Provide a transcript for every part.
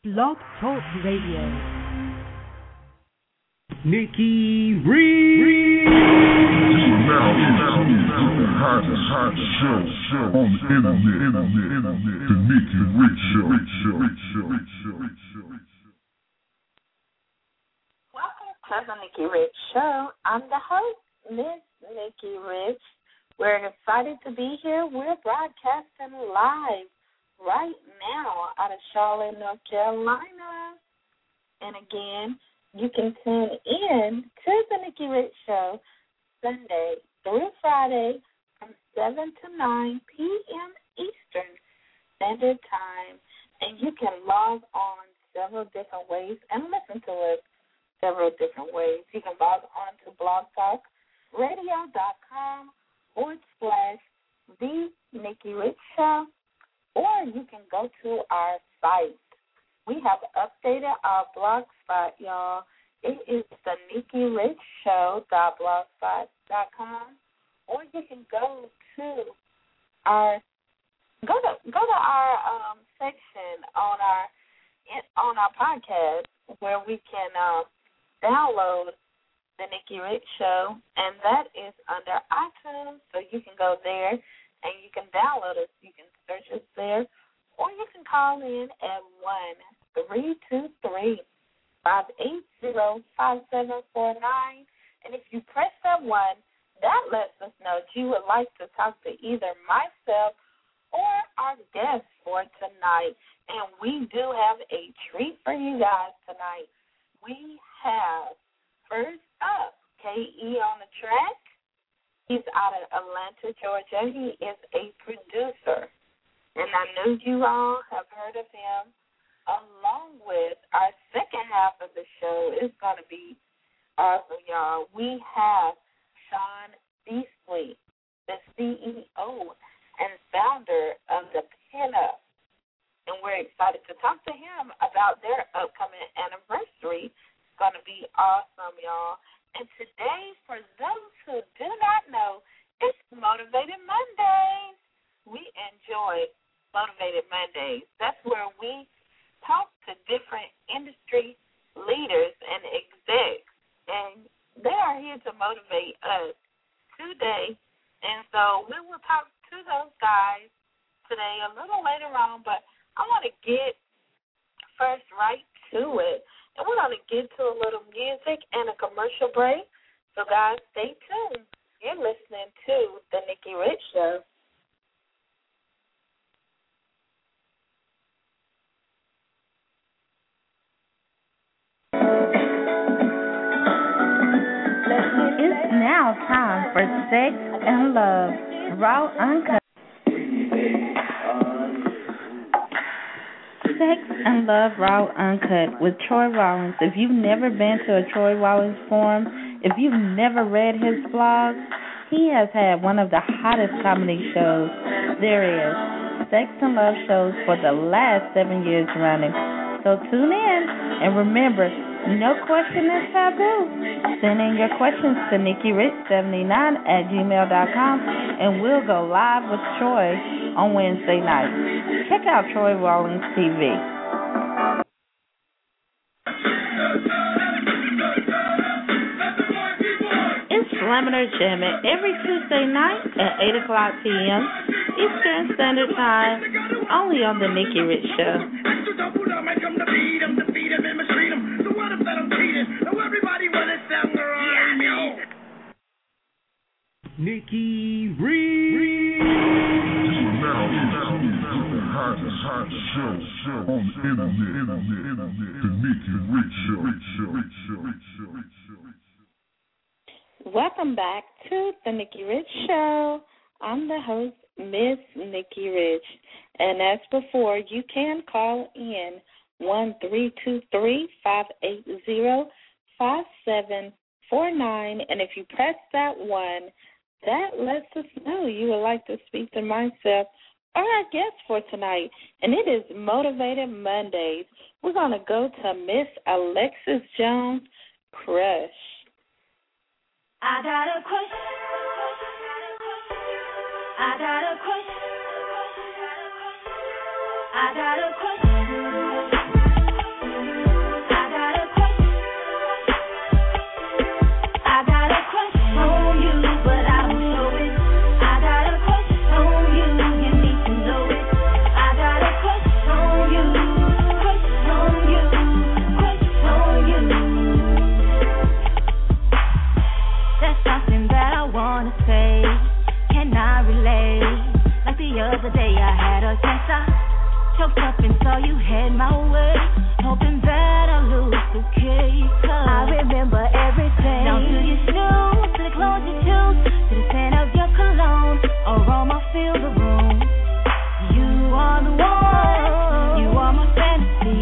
Blog Talk Radio. Nikki Reed. Now, the hottest show on the internet, the Nikki Rich Show. Welcome to the Nikki Rich Show. I'm the host, Miss Nikki Rich. We're excited to be here. We're broadcasting live right now out of Charlotte, North Carolina. And again, you can tune in to the Nikki Rich Show Sunday through Friday from 7 to 9 p.m. Eastern Standard Time. And you can log on several different ways and listen to us several different ways. You can log on to blogtalkradio.com/The Nikki Rich Show, or you can go to our site. We have updated our blog spot, y'all. It is the NikkiRichShow.blogspot.com, or you can go to our section on our podcast where we can download the Nikki Rich Show, and that is under iTunes. So you can go there and you can download us. You can search us there, or you can call in at 1-323-580-5749. And if you press that one, that lets us know that you would like to talk to either myself or our guest for tonight. And we do have a treat for you guys tonight. We have, first up, K.E. on the track. He's out of Atlanta, Georgia. He is a producer. And I know you all have heard of him. Along with our second half of the show, it's going to be awesome, y'all. We have Sean Beasley, the CEO and founder of the Pinup. And we're excited to talk to him about their upcoming anniversary. It's going to be awesome, y'all. And today, for those who do not know, it's Motivated Mondays. We enjoy Motivated Mondays. That's where we talk to different industry leaders and execs, and they are here to motivate us today. And so we will talk to those guys today a little later on, but I want to get first right to it. And we're going to get to a little music and a commercial break. So, guys, stay tuned. You're listening to The Nikki Rich Show. It's now time for Sex and Love, Raw Uncut. Sex and Love Raw Uncut with Troy Rollins. If you've never been to a Troy Rollins forum, if you've never read his blog, he has had one of the hottest comedy shows there is. Sex and Love shows for the last 7 years running. So tune in, and remember, no question is taboo. Send in your questions to NikkiRich79@gmail.com, and we'll go live with Troy on Wednesday night. Check out Troy Rollins TV. It's Slammin' or Jammin' every Tuesday night at 8 o'clock p.m. Eastern Standard Time, only on The Nikki Rich Show. Nikki Reed. Now, the hottest show on the internet, the Nikki Rich Show. Welcome back to the Nikki Rich Show. I'm the host, Miss Nikki Rich. And as before, you can call in 1-323-580-5749. And if you press that one, that lets us know you would like to speak to myself or our guest for tonight. And it is Motivated Mondays. We're going to go to Miss Alexis Jones, Crush. I got a crush. I got a crush. I got a crush. my way, hoping that I lose the case. I remember everything. Now do you snooze to the clothes you choose, to the scent of your cologne, aroma fill the room. You are the one, you are my fantasy.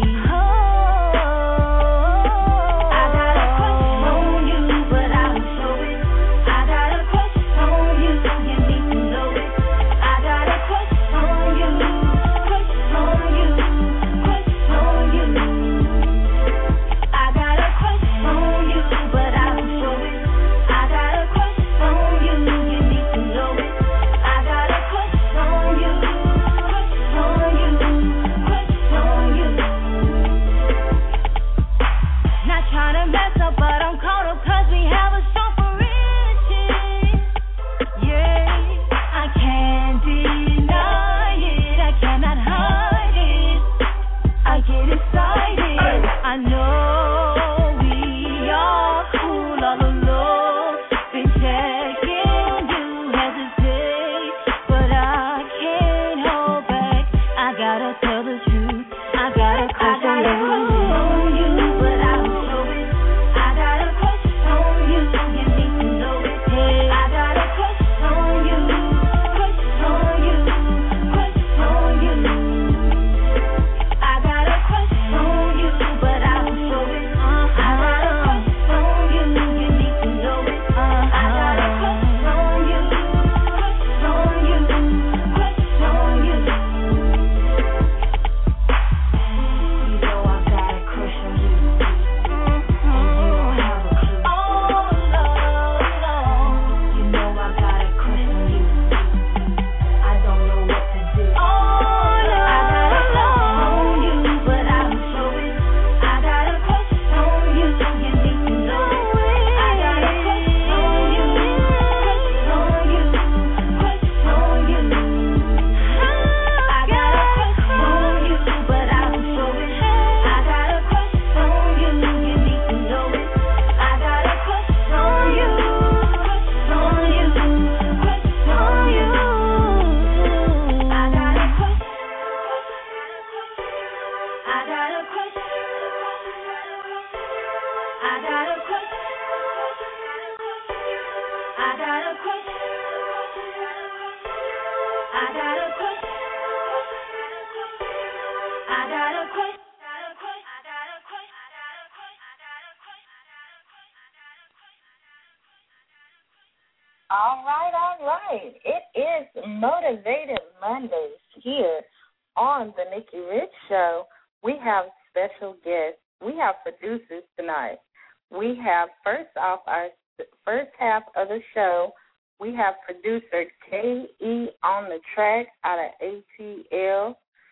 All right. It is Motivated Mondays here on the Nikki Rich Show. We have special guests. We have producers tonight. We have, first off, our first half of the show, we have producer K.E. on the track out of ATL.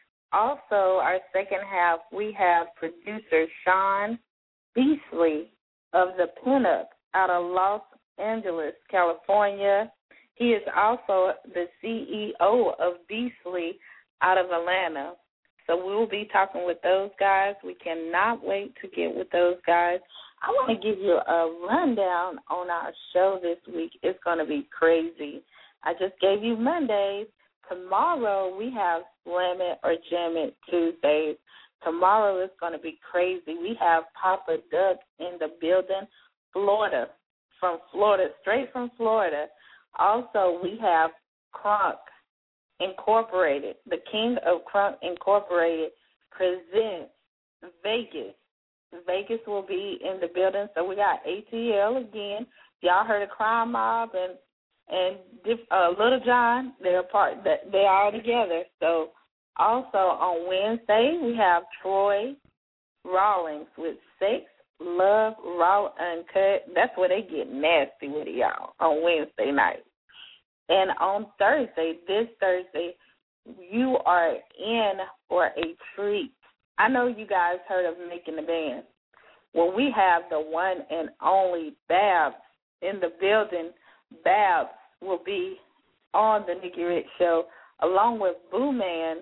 Also, our second half, we have producer Sean Beasley of the Pinup out of Los Angeles, California. He is also the CEO of Beasley out of Atlanta. So we will be talking with those guys. We cannot wait to get with those guys. I want to give you a rundown on our show this week. It's going to be crazy. I just gave you Mondays. Tomorrow we have Slam It or Jam It Tuesdays. Tomorrow is going to be crazy. We have Papa Duck in the building, Florida, straight from Florida. Also, we have Crunk Incorporated. The King of Crunk Incorporated presents Vegas. Vegas will be in the building. So we got ATL again. Y'all heard of Crime Mob and Little John. They're all together. So also on Wednesday we have Troy Rawlings with Sex, Love, Raw, Uncut. That's where they get nasty with it, y'all, on Wednesday night. And on Thursday, this Thursday, you are in for a treat. I know you guys heard of Making the Band. Well, we have the one and only Babs in the building. Babs will be on the Nikki Rich Show along with Boom Man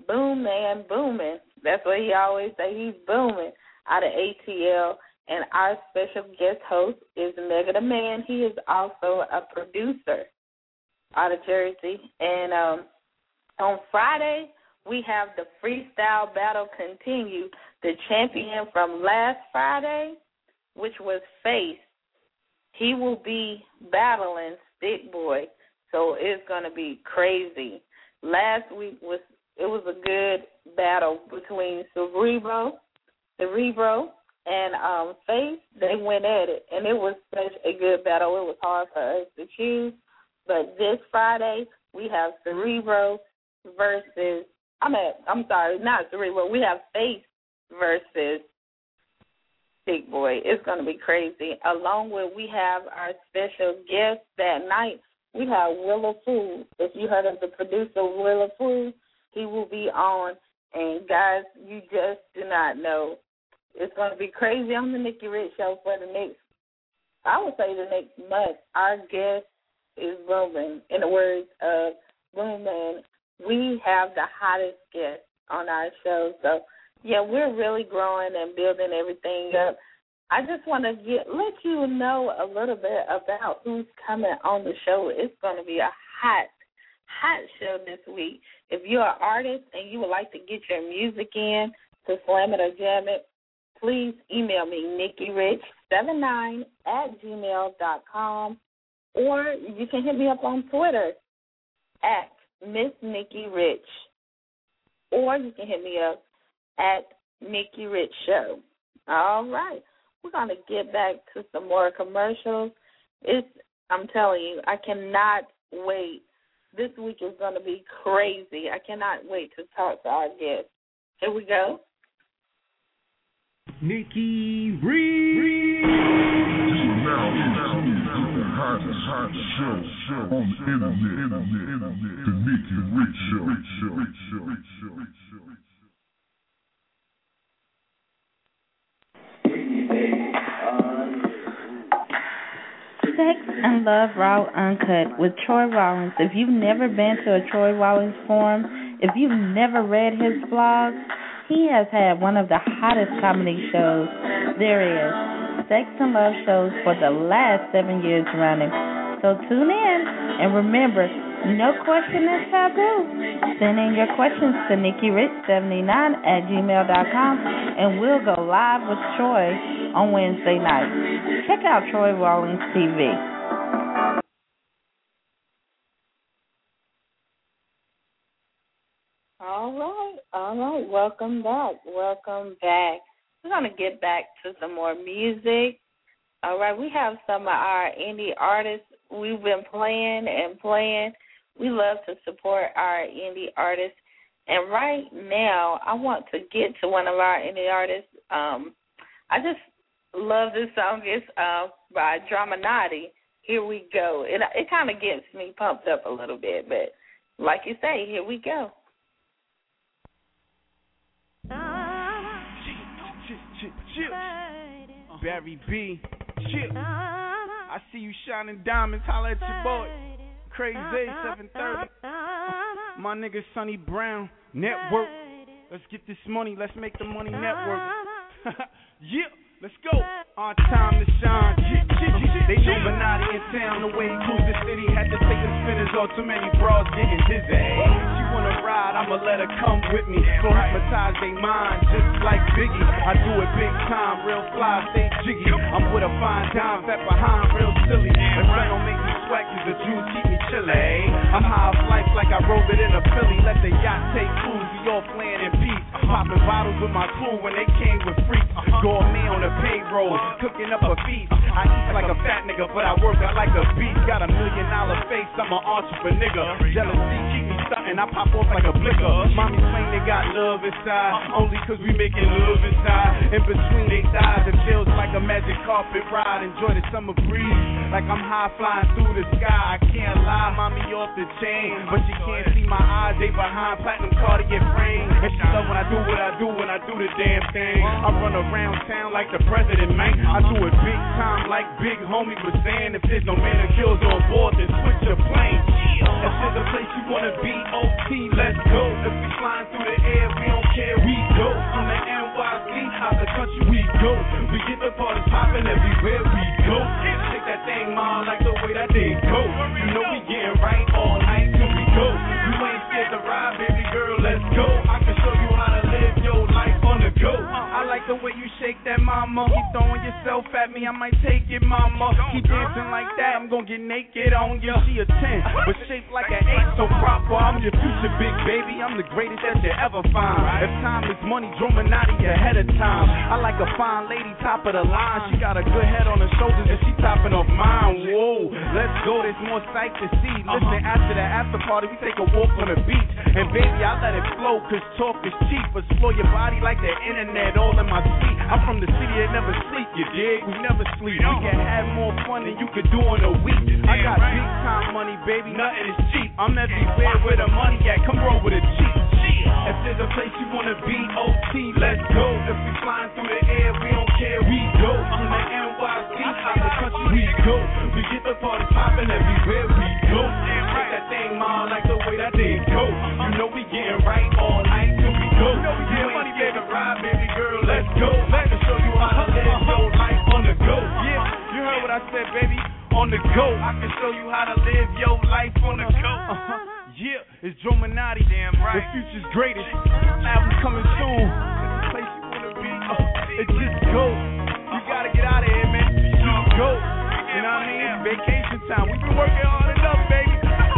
booming. That's what he always say. He's booming out of ATL. And our special guest host is Mega the Man. He is also a producer out of Jersey. And on Friday, we have the freestyle battle continue. The champion from last Friday, which was Face, he will be battling Stick Boy. So it's going to be crazy. Last week was a good battle between Cerebro and Face. They went at it, and it was such a good battle. It was hard for us to choose. But this Friday, we have Cerebro versus, not Cerebro. We have Face versus Stick Boy. It's going to be crazy. Along with, we have our special guest that night. We have Willa Food. If you heard of the producer Willa Food, he will be on. And, guys, you just do not know. It's going to be crazy on the Nikki Rich Show for the next month. Our guest is booming. In the words of Boomman, we have the hottest guest on our show. So, yeah, we're really growing and building everything up. I just want to let you know a little bit about who's coming on the show. It's going to be a hot show this week. If you're an artist and you would like to get your music in to Slam It or Jam It, please email me, nikkirich79@gmail.com, or you can hit me up on Twitter at Miss Nikki Rich, or you can hit me up at Nikki Rich Show. All right. We're going to get back to some more commercials. I'm telling you, I cannot wait. This week is going to be crazy. I cannot wait to talk to our guests. Here we go. Nikki Reed. Now, the hottest show on the internet, the Nikki Rich Show. Sex and Love Raw Uncut with Troy Rollins. If you've never been to a Troy Rollins forum, if you've never read his blog, he has had one of the hottest comedy shows there is. Sex and Love shows for the last 7 years running. So tune in, and remember, no question is taboo. Send in your questions to nikkirich79@gmail.com, and we'll go live with Troy on Wednesday night. Check out Troy Rollins TV. All right. Welcome back. We're going to get back to some more music. All right, we have some of our indie artists we've been playing. We love to support our indie artists. And right now, I want to get to one of our indie artists. I just love this song. It's by Dramanati. Here we go. It kind of gets me pumped up a little bit, but like you say, here we go. Barry B. Chip. I see you shining diamonds. Holla at your boy. Crazy 730. My nigga Sonny Brown. Network. Let's get this money. Let's make the money network. Yeah. Let's go. On time to shine. They know Benatti in town. The way he cruised the city. Had to take the spinners off. Too many bras getting dizzy. She wanna ride, I'ma let her come with me. Gon' hypnotize they mind just like Biggie. I do it big time, real fly, stay jiggy. I'm with a fine dime, fat behind, real silly. The sun don't make me sweat cause the juice keep me chilly. I'm high off life like I rode it in a Philly. Let the yacht take cruise, we all playing in peace. Popping bottles with my crew when they came with freaks. Gourmet on the payroll, cooking up a feast. I eat like a fat nigga, but I work out like a beast. Got $1 million face, I'm an entrepreneur. Jealousy keep me stunting, I pop off like a blicker. Mommy claim they got love inside, only cause we making love inside. In between they thighs, it feels like a magic carpet ride. Enjoy the summer breeze, like I'm high flying through the sky. I can't lie, mommy off the chain, but she can't see my eyes, they behind platinum Cartier frame. And she love when I do what I do, when I do the damn thing. I run around town like the president, man. I do it big time like Big Homie was saying. If there's no man that kills on board, then switch your plane. If there's a place you wanna be, OT, let's go. If we flying through the air, we don't care, we go. From the NYC, out the country we go. We get the parties popping everywhere we go. Shake that thing, mom, like the way that thing go. You know we getting right all night till we go. You ain't scared to ride, baby girl, let's go. the way you shake that mama. Keep throwing yourself at me, I might take it, mama. Keep dancing like that, I'm gonna get naked on you. She a 10, but shaped like an 8, so proper. I'm your future big baby, I'm the greatest that you ever find. If time is money, Drominati ahead of time. I like a fine lady, top of the line. She got a good head on her shoulders and she topping off mine. Whoa, let's go, there's more sight to see. Listen, after the after party, we take a walk on the beach. And baby, I let it flow, cause talk is cheap. Explore your body like the internet, all in my seat. I'm from the city that never sleep, you dig? We never sleep. We can have more fun than you could do in a week. I got big time money, baby, nothing is cheap. I'm everywhere where the money at, come roll with a Jeep. If there's a place you wanna be, OT, let's go. If we flying through the air, we don't care, we go. I'm the NYC, out the country we go. We get the party poppin' everywhere we go. Take that thing, ma, like the way that thing go. You know we getting right all night till we go. You ain't scared to ride, baby girl, let's go. I can show you how to live your life on the go. Yeah, you heard what I said, baby, on the go. I can show you how to live your life on the go. Yeah, it's Drominati, damn right. The future's greatest. Album coming soon. It's the place you wanna be. It just goes. You gotta get out of here, man. Just go. You know what I mean? Vacation time. We've been working hard enough, baby.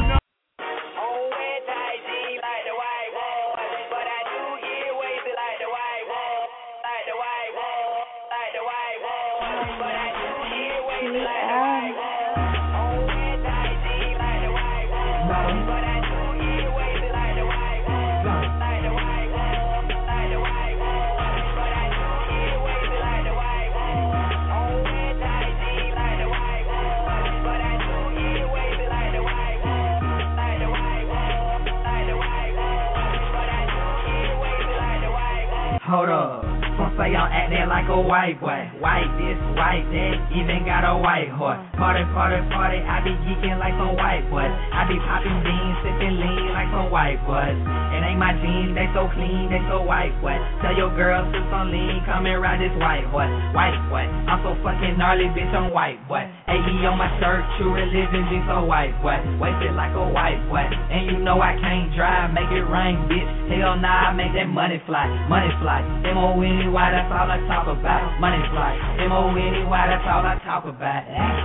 Hold up, some say I'm acting like a white boy. White this, white that, even got a white horse. Party, party, party, I be geeking like some white boys. I be popping beans, sipping lean like some white boys. It ain't my jeans, they so clean, they so white boy. Tell your girl sip some lean, come and ride this white horse. White boy, I'm so fucking gnarly, bitch, I'm white boy. AE on my shirt, true religion, be so white boy. Wasted like a white boy, and you know I can't drive, make it rain, bitch. Hell nah, I make that money fly, money fly. M-O-N-E-Y, that's all I talk about. Money fly. M-O-N-E-Y, that's all I talk about.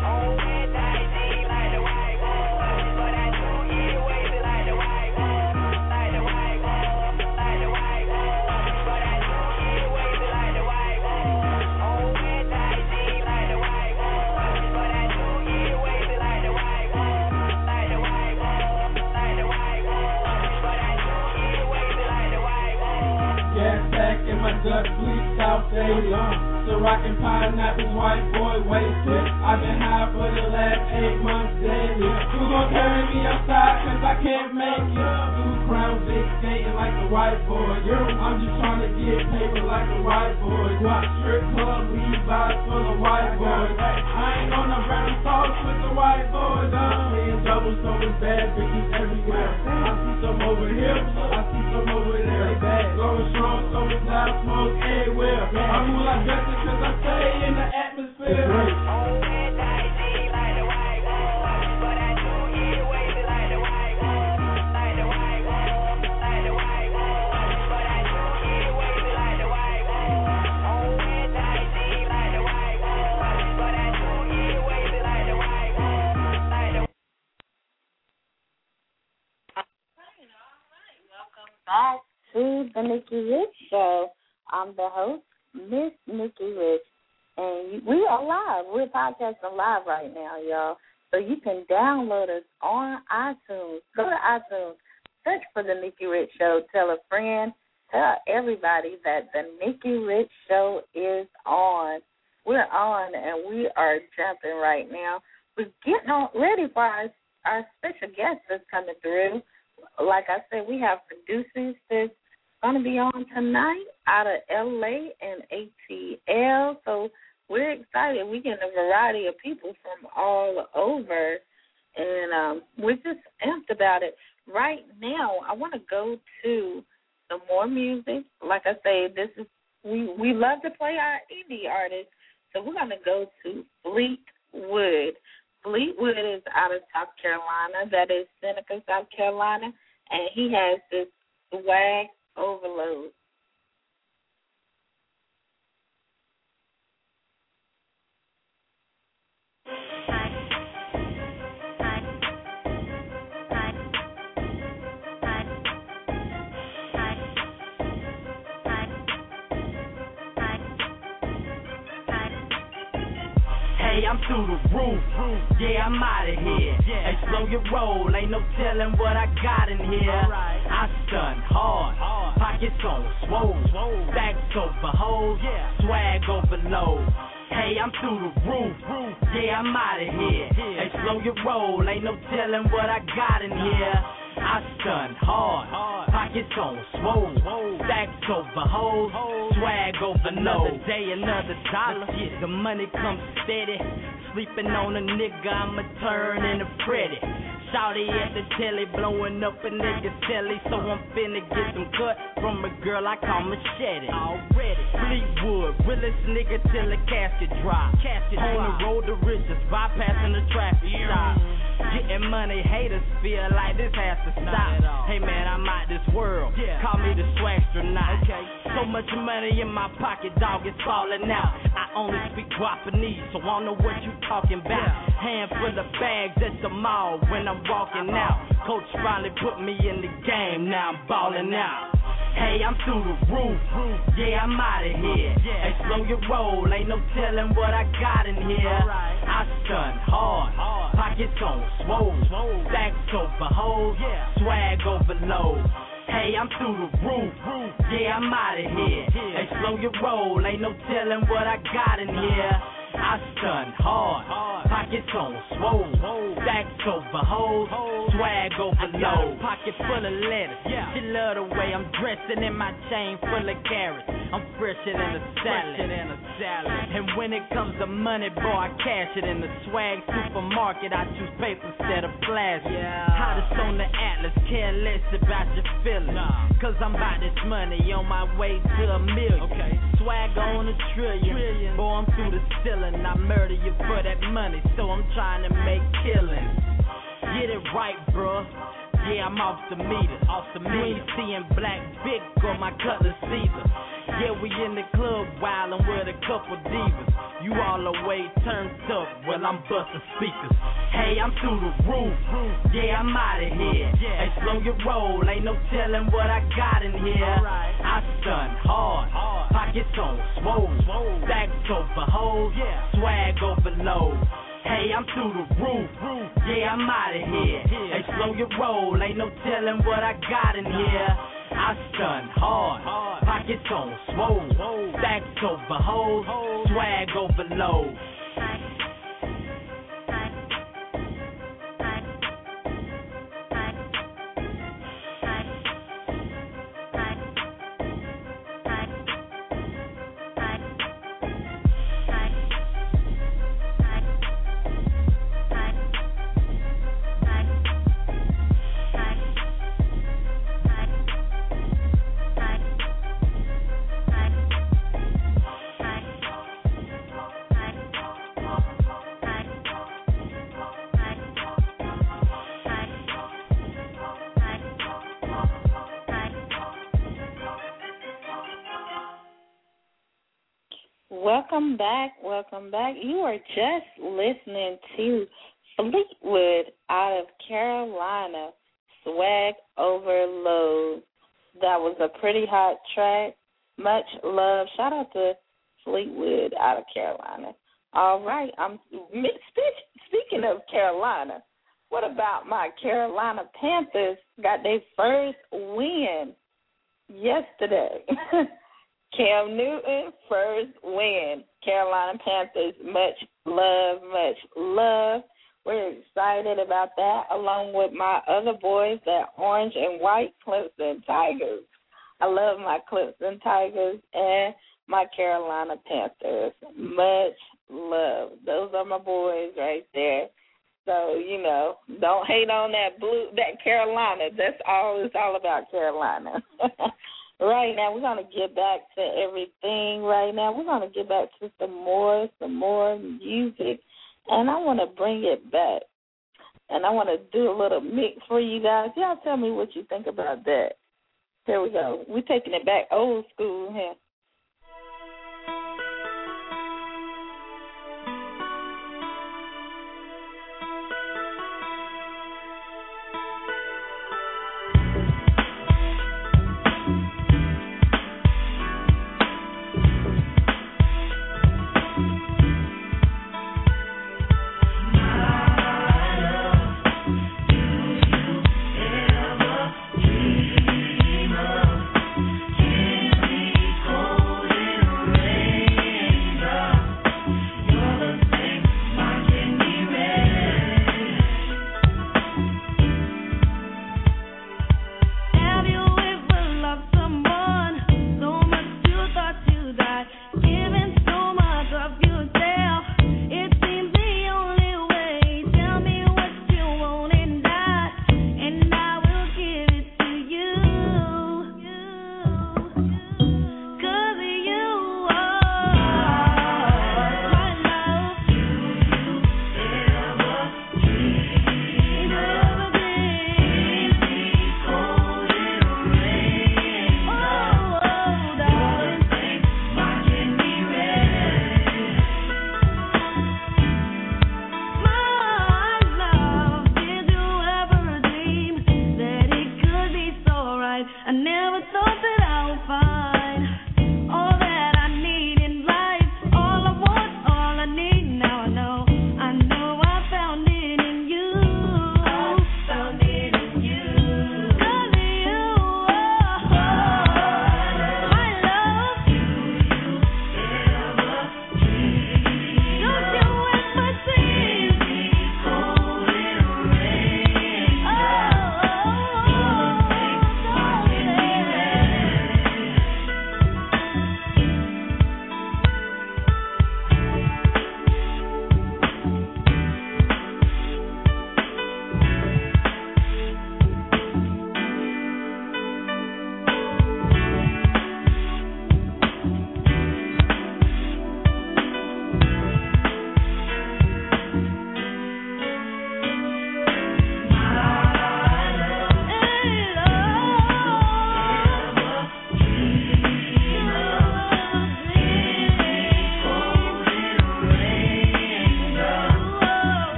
Gut bleach out daily. So rockin' pineapples, white boy wasted. I've been high for the last 8 months daily. You gon' carry me outside cause I can't make it. Blue crown, big skating like the white boy. I'm just trying to get paper like the white boy. Watch strip club, Levi's for the white boys. I ain't on the brown sauce with the white boys. I'm playing doubles, so it's bad bitches everywhere. I see some over here, I see some over there. They bad, going strong, so it's loud smoke everywhere. I'm who I dress it cause I stay in the atmosphere. Back to the Nikki Rich Show. I'm the host, Miss Nikki Rich, and we are live. We're podcasting live right now, y'all. So you can download us on iTunes. Go to iTunes, search for the Nikki Rich Show. Tell a friend, tell everybody that the Nikki Rich Show is on. We're on, and we are jumping right now. We're getting on ready for our special guest that's coming through. Like I said, we have producers that's going to be on tonight out of L.A. and ATL. So we're excited. We get a variety of people from all over, and we're just amped about it. Right now, I want to go to some more music. Like I say, this is we love to play our indie artists, so we're going to go to Fleetwood. Fleetwood is out of South Carolina. That is Seneca, South Carolina, and he has this swag overload. Hey, I'm through the roof. Yeah, I'm out of here. Hey, slow your roll. Ain't no telling what I got in here. I stun hard. Pockets on swole. Stacks over hoes. Swag overload. Hey, I'm through the roof. Yeah, I'm out of here. Hey, slow your roll. Ain't no telling what I got in here. I stun hard. Pockets on swole. Stacks over hoes. Swag overload. Another day, another dollar. The money comes steady. Sleeping on a nigga, I'ma turn into Freddy. Shawty at the telly, blowing up a nigga telly. So I'm finna get some cut from a girl I call Machete. Already Fleetwood, realest nigga till the casket drop. On the road to riches, bypassing the traffic stop. Getting money, haters feel like this has to stop. Hey man, I'm out this world, call me the swagsternaut. So much money in my pocket, dog, it's falling out. I only speak Guapanese, so I don't know what you talking about. Handful of bags at the mall when I'm walking out. Coach finally put me in the game, now I'm balling out. Hey, I'm through the roof. Yeah, I'm out of here. Hey, slow your roll. Ain't no telling what I got in here. I stun hard. Pockets on swole. Stacks over hoes. Swag overload. Hey, I'm through the roof. Yeah, I'm out of here. Hey, slow your roll. Ain't no telling what I got in here. I stun hard. Pockets on swole. Stacks over hoes. Swag overload. Pocket full of letters. She love the way I'm dressing in my chain full of carrots. I'm fresher than a salad. And when it comes to money, boy, I cash it in the swag supermarket. I choose paper instead of plastic. Hottest on the Atlas, care less about your feelings. Cause I'm about this money on my way to $1 million. Swag on $1 trillion. Boy, I'm through the ceiling. I murder you for that money, so I'm trying to make killings. Get it right, bruh. Yeah, I'm off the meter. You ain't seeing black big on my Cutlass Caesar. Yeah, we in the club wildin' with a couple divas. You all the way turned up, well I'm bustin' speakers. Hey, I'm through the roof. Yeah, I'm out of here. Hey, slow your roll. Ain't no telling what I got in here. I stun hard. Pockets on swole. Stacks over hoes. Swag overload. Hey, I'm through the roof. Yeah, I'm out of here. Hey, slow your roll. Ain't no telling what I got in here. I stun hard. Pockets on swole. Stacks over hoes. Swag overload. Welcome back. You are just listening to Fleetwood out of Carolina, Swag Overload. That was a pretty hot track. Much love. Shout out to Fleetwood out of Carolina. All right. Speaking of Carolina, what about my Carolina Panthers? Got their first win yesterday. Cam Newton, first win. Carolina Panthers, much love. We're excited about that, along with my other boys, that orange and white Clemson Tigers. I love my Clemson Tigers and my Carolina Panthers. Much love. Those are my boys right there. So, don't hate on that Carolina. That's all it's all about, Carolina. Right now, we're going to get back to everything right now. We're going to get back to some more music, and I want to bring it back. And I want to do a little mix for you guys. Y'all tell me what you think about that. Here we go. We're taking it back old school here.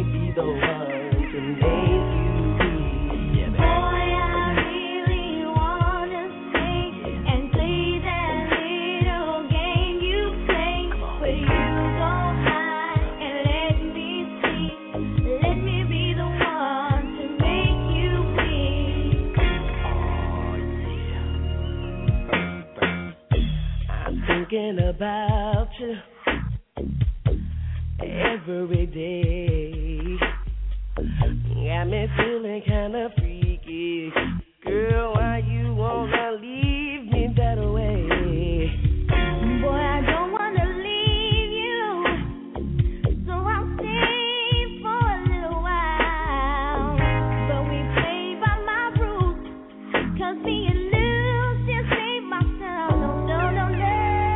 be the one to make you be. Yeah, boy, I really wanna sing and play that little game you play, where you go high and let me see. Let me be the one to make you bleed. I'm thinking about you every day. Got me feeling kinda freaky. Girl, why you wanna leave me that way? Boy, I don't wanna leave you, so I'll stay for a little while. But we play by my rules, 'cause being loose just ain't my style. No, no, no, no.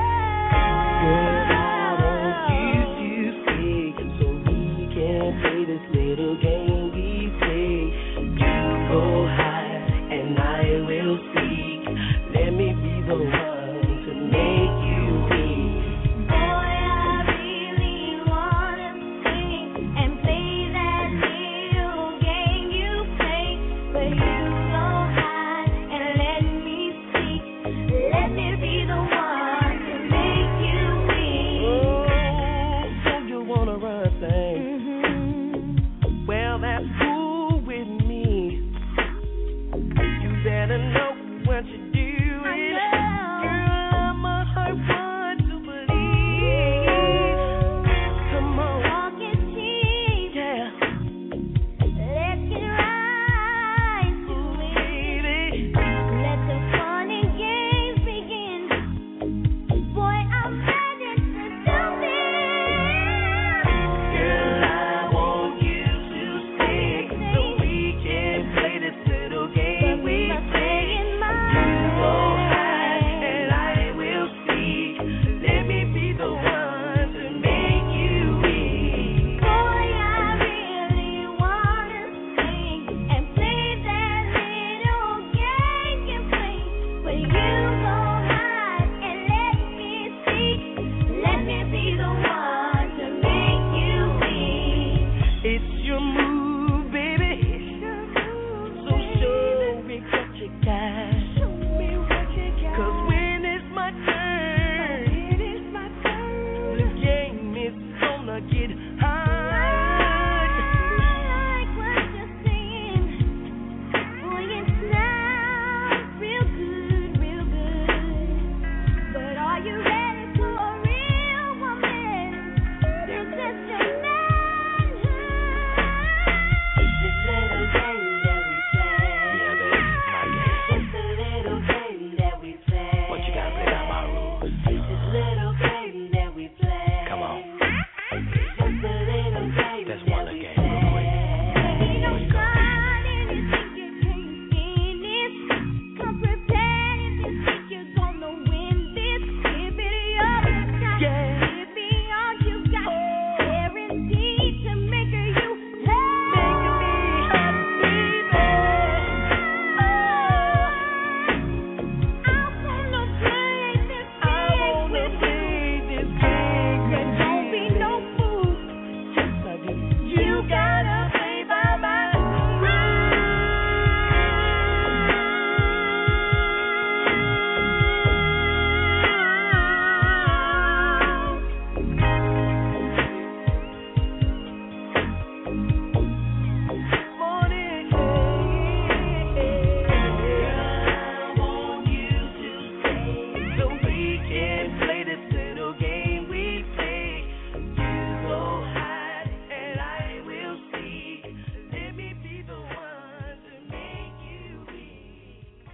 Girl, I want you to stay so we can play this little game we play. You go high and I will speak. Let me be the one to make you weak. Boy, I really wanna sing and play that little game you play, where you go high and let me speak. Let me be the one to make you weak. Oh, so you wanna run things? Well, that's cool with me. You better know what you're doing. Girl, I'm a hard one to believe. Come on, Walk and cheat. yeah, Let's get right to it. baby. Let the fun and games begin. Boy, I'm ready to do this. Girl, I want you to stay so we can play this little game we play. You go high and I will speak. Let me be the one to make you weak. Boy, I really wanna sing and play that little game you play, where you go high and let me speak. Let me be the one to make you weak. It's your move, baby. So show me what you got. 'Cause when it's my turn, the game is gonna get hard. I like what you're saying. Boy, it sounds real good, real good. But are you ready for a real woman? You're just a man. This little game that we play. Yeah, baby, my game. Just a little game that we play. But you gotta play by my rules. This little game that we play. Come on. Just a little game Let's that run the we game play. real quick. Ain't no Where you going? sign if you think you can't finish. Come prepared if you think you're gonna win this. Give it your time. Yeah. Give me all you got. Guaranteed to make you happy. Making me happy, baby. I wanna play this I game wanna with play you. this game But with don't be you. no fool. Yes, I do. You gotta play by my Morning, I want you to stay so we can play this little game we play. You go high and I will speak. Let me be the one to make you weak.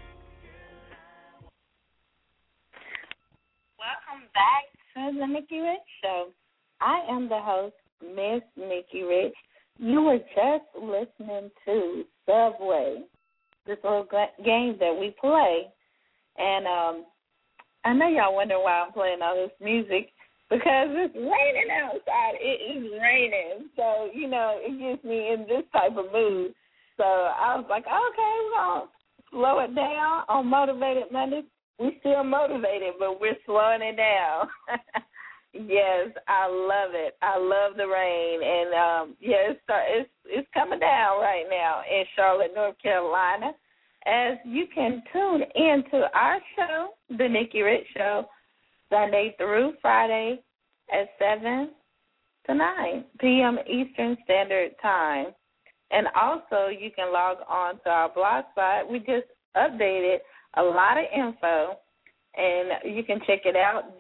Welcome back to the Nikki Rich Show. I am the host, Miss Nikki Rich. You were just listening to Subway, this little game that we play. And I know y'all wonder why I'm playing all this music, because it's raining outside. It is raining. So, you know, it gets me in this type of mood. So I was like, okay, we're going to slow it down on Motivated Mondays. We're still motivated, but we're slowing it down. Yes, I love it. I love the rain, and it's coming down right now in Charlotte, North Carolina. As you can tune in to our show, The Nikki Rich Show, Sunday through Friday at 7 to 9 p.m. Eastern Standard Time. And also, you can log on to our blog site. We just updated a lot of info, and you can check it out,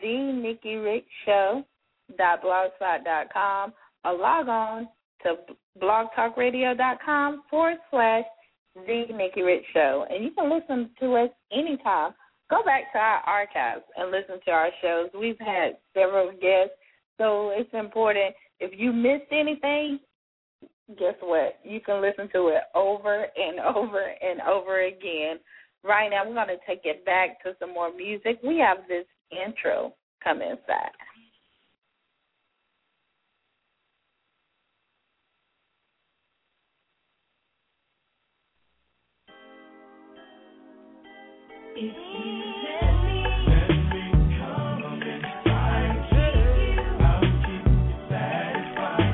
thenikkirichshow.blogspot.com, or log on to blogtalkradio.com/The Nikki Rich Show. And you can listen to us anytime. Go back to our archives and listen to our shows. We've had several guests, so it's important. If you missed anything, guess what? You can listen to it over and over and over again. Right now, we're going to take it back to some more music. We have this intro come inside. If you let me come inside you, I'll keep you satisfied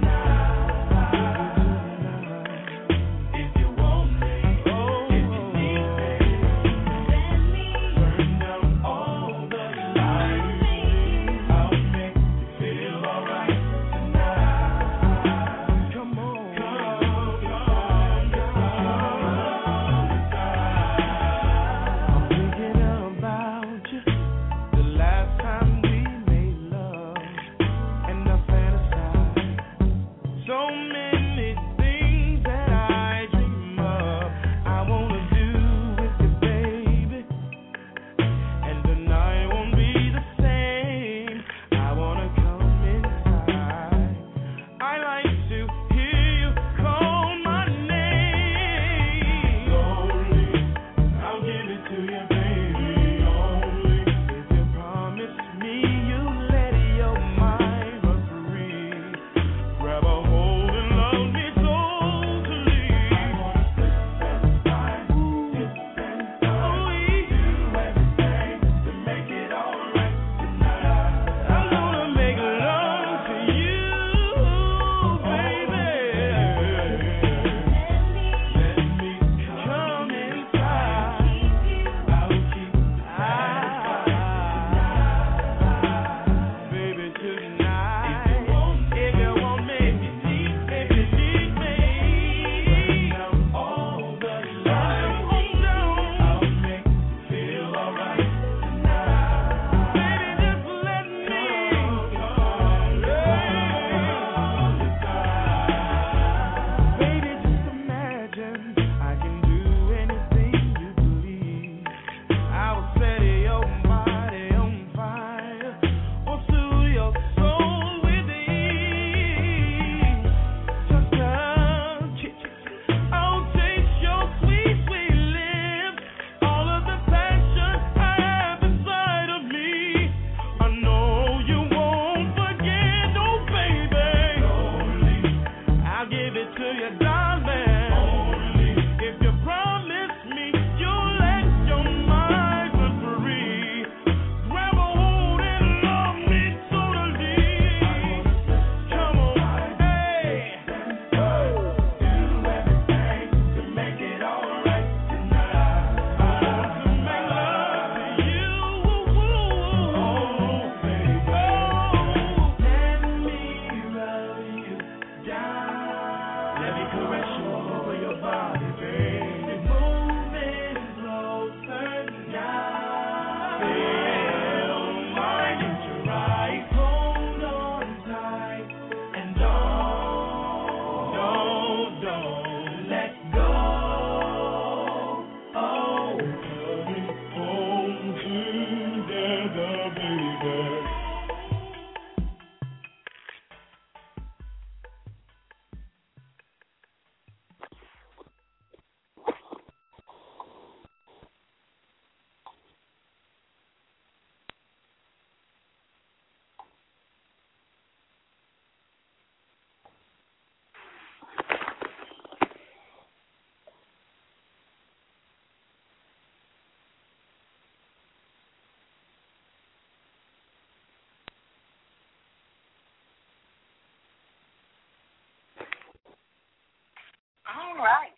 tonight. If you want me, if you need me, let me turn down all the lights. I'll make you feel alright tonight. Come on, come inside.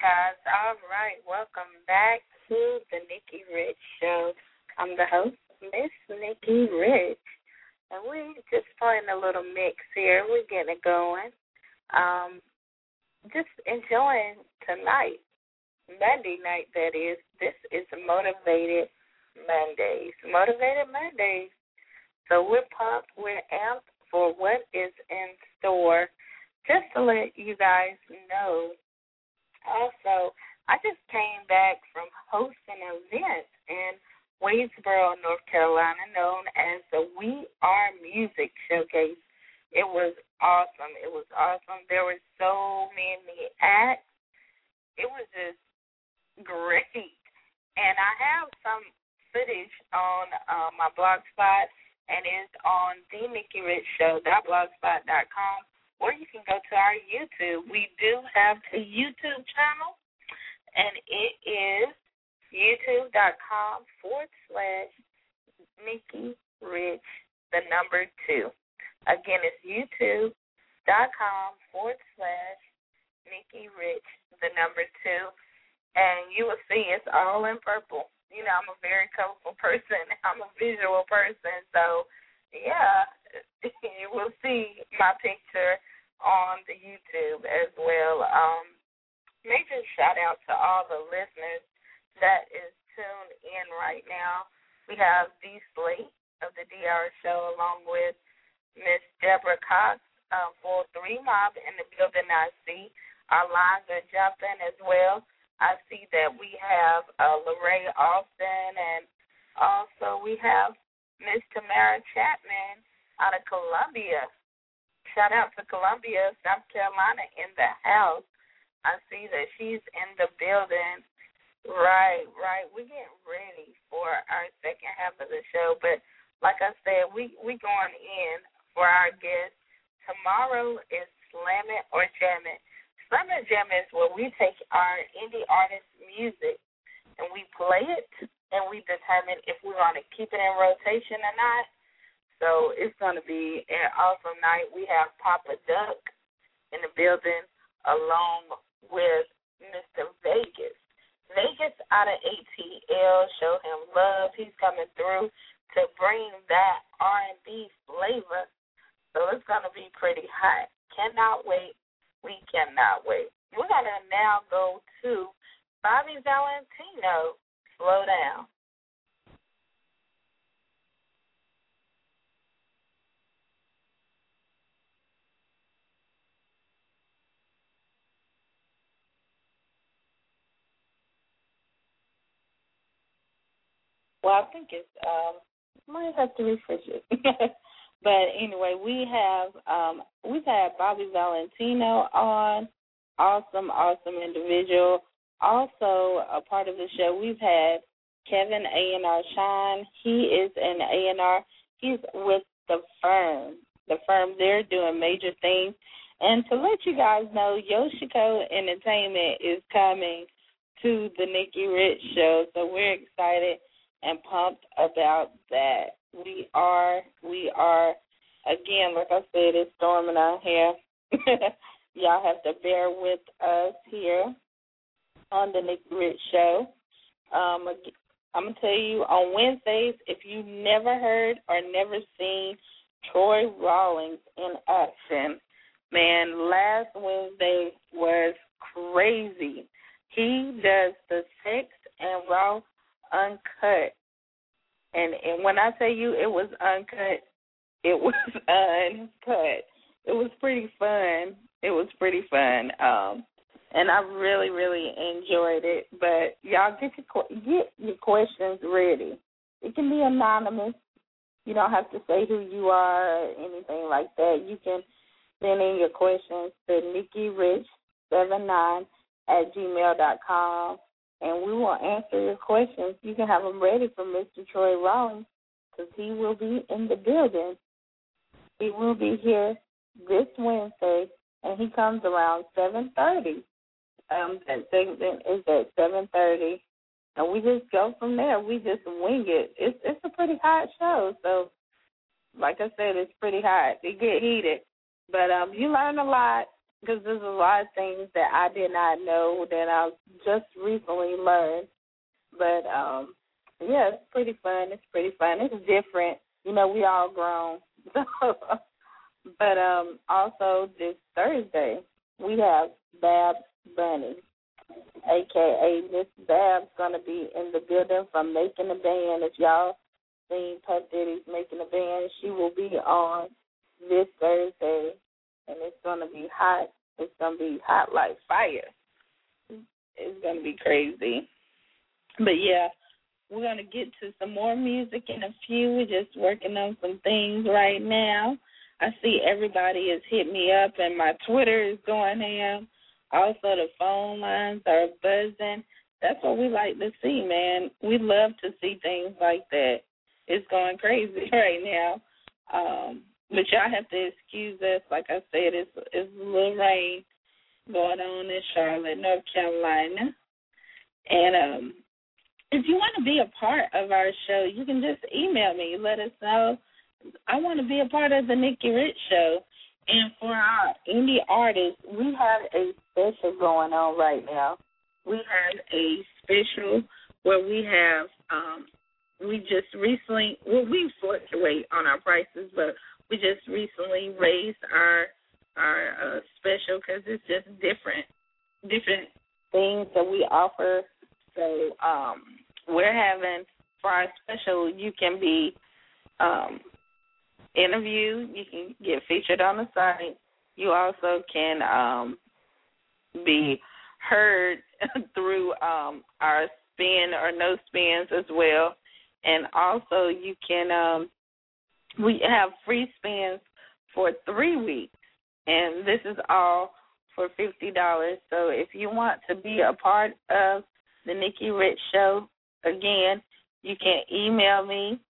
guys. All right. Welcome back to the Nikki Rich Show. I'm the host, Miss Nikki Rich. And we're just playing a little mix here. We're getting it going. Just enjoying tonight. Monday night, that is. This is Motivated Mondays. Motivated Mondays. So we're pumped. We're amped for what is in store. Just to let you guys know, also, I just came back from hosting an event in Wadesboro, North Carolina, known as the We Are Music Showcase. It was awesome. It was awesome. There were so many acts. It was just great. And I have some footage on my blog spot, and it's on thenickyrichshow.blogspot.com. Or you can go to our YouTube. We do have a YouTube channel, and it is youtube.com/NikkiRich2. Again, it's youtube.com/NikkiRich2. And you will see it's all in purple. You know, I'm a very colorful person. I'm a visual person. So, yeah, you will see my picture on the YouTube as well. Major shout out to all the listeners that is tuned in right now. We have D. Slate of the DR Show along with Miss Deborah Cox, 4-3 Mob in the building. I see our lines are jumping as well. I see that we have Lorraine Austin, and also we have Miss Tamara Chapman out of Columbia. Shout out to Columbia, South Carolina in the house. I see that she's in the building. Right. We're getting ready for our second half of the show. But like I said, we going in for our guest. Tomorrow is Slam It or Jam It. Slam It or Jam It is where we take our indie artist music and we play it and we determine if we want to keep it in rotation or not. So it's going to be an awesome night. We have Papa Duck in the building along with Mr. Vegas. Vegas out of ATL, show him love. He's coming through to bring that R&B flavor. So it's going to be pretty hot. Cannot wait. We cannot wait. We're going to now go to Bobby Valentino. Slow down. Well, I think it's might have to refresh it. But anyway, we've had Bobby Valentino on, awesome individual. Also a part of the show, we've had Kevin A&R Shine. He is an A&R. He's with the firm. The firm, they're doing major things. And to let you guys know, Yoshiko Entertainment is coming to the Nikki Rich Show, so we're excited and pumped about that. We are, again, like I said, it's storming out here. Y'all have to bear with us here on the Nikki Rich Show. I'm going to tell you, on Wednesdays, if you never heard or never seen Troy Rawlings in action, man, last Wednesday was crazy. He does the Sex and Raw Uncut. And when I tell you it was uncut, it was uncut. It was pretty fun. And I really, really enjoyed it. But y'all get your questions ready. It can be anonymous. You don't have to say who you are or anything like that. You can send in your questions to nikkirich79@gmail.com, and we will answer your questions. You can have them ready for Mr. Troy Rawlings, because he will be in the building. He will be here this Wednesday, and he comes around 7:30. That segment is at 7:30, and we just go from there. We just wing it. It's a pretty hot show, so like I said, it's pretty hot. It get heated, but you learn a lot. because there's a lot of things that I did not know that I just recently learned. But, yeah, it's pretty fun. It's different. You know, we all grown. But also this Thursday, we have Babs Bunny, a.k.a. Miss Babs, going to be in the building from Making a Band. If y'all seen Puff Diddy's Making a Band, she will be on this Thursday, and it's going to be hot. It's going to be hot like fire. It's going to be crazy. But, yeah, we're going to get to some more music in a few. We're just working on some things right now. I see everybody has hit me up, and my Twitter is going ham. Also, the phone lines are buzzing. That's what we like to see, man. We love to see things like that. It's going crazy right now. But y'all have to excuse us. Like I said, it's a little rain going on in Charlotte, North Carolina. And if you want to be a part of our show, you can just email me. Let us know. I want to be a part of the Nikki Rich Show. And for our indie artists, we have a special going on right now. We have a special where we have, we just recently, well, we fluctuate on our prices, but we just recently raised our special because it's just different things that we offer. So we're having, for our special, you can be interviewed, you can get featured on the site. You also can be heard through our spin or no spins as well. And also you can, we have free spins for 3 weeks. And this is all for $50. So if you want to be a part of the Nikki Rich Show, again, you can email me,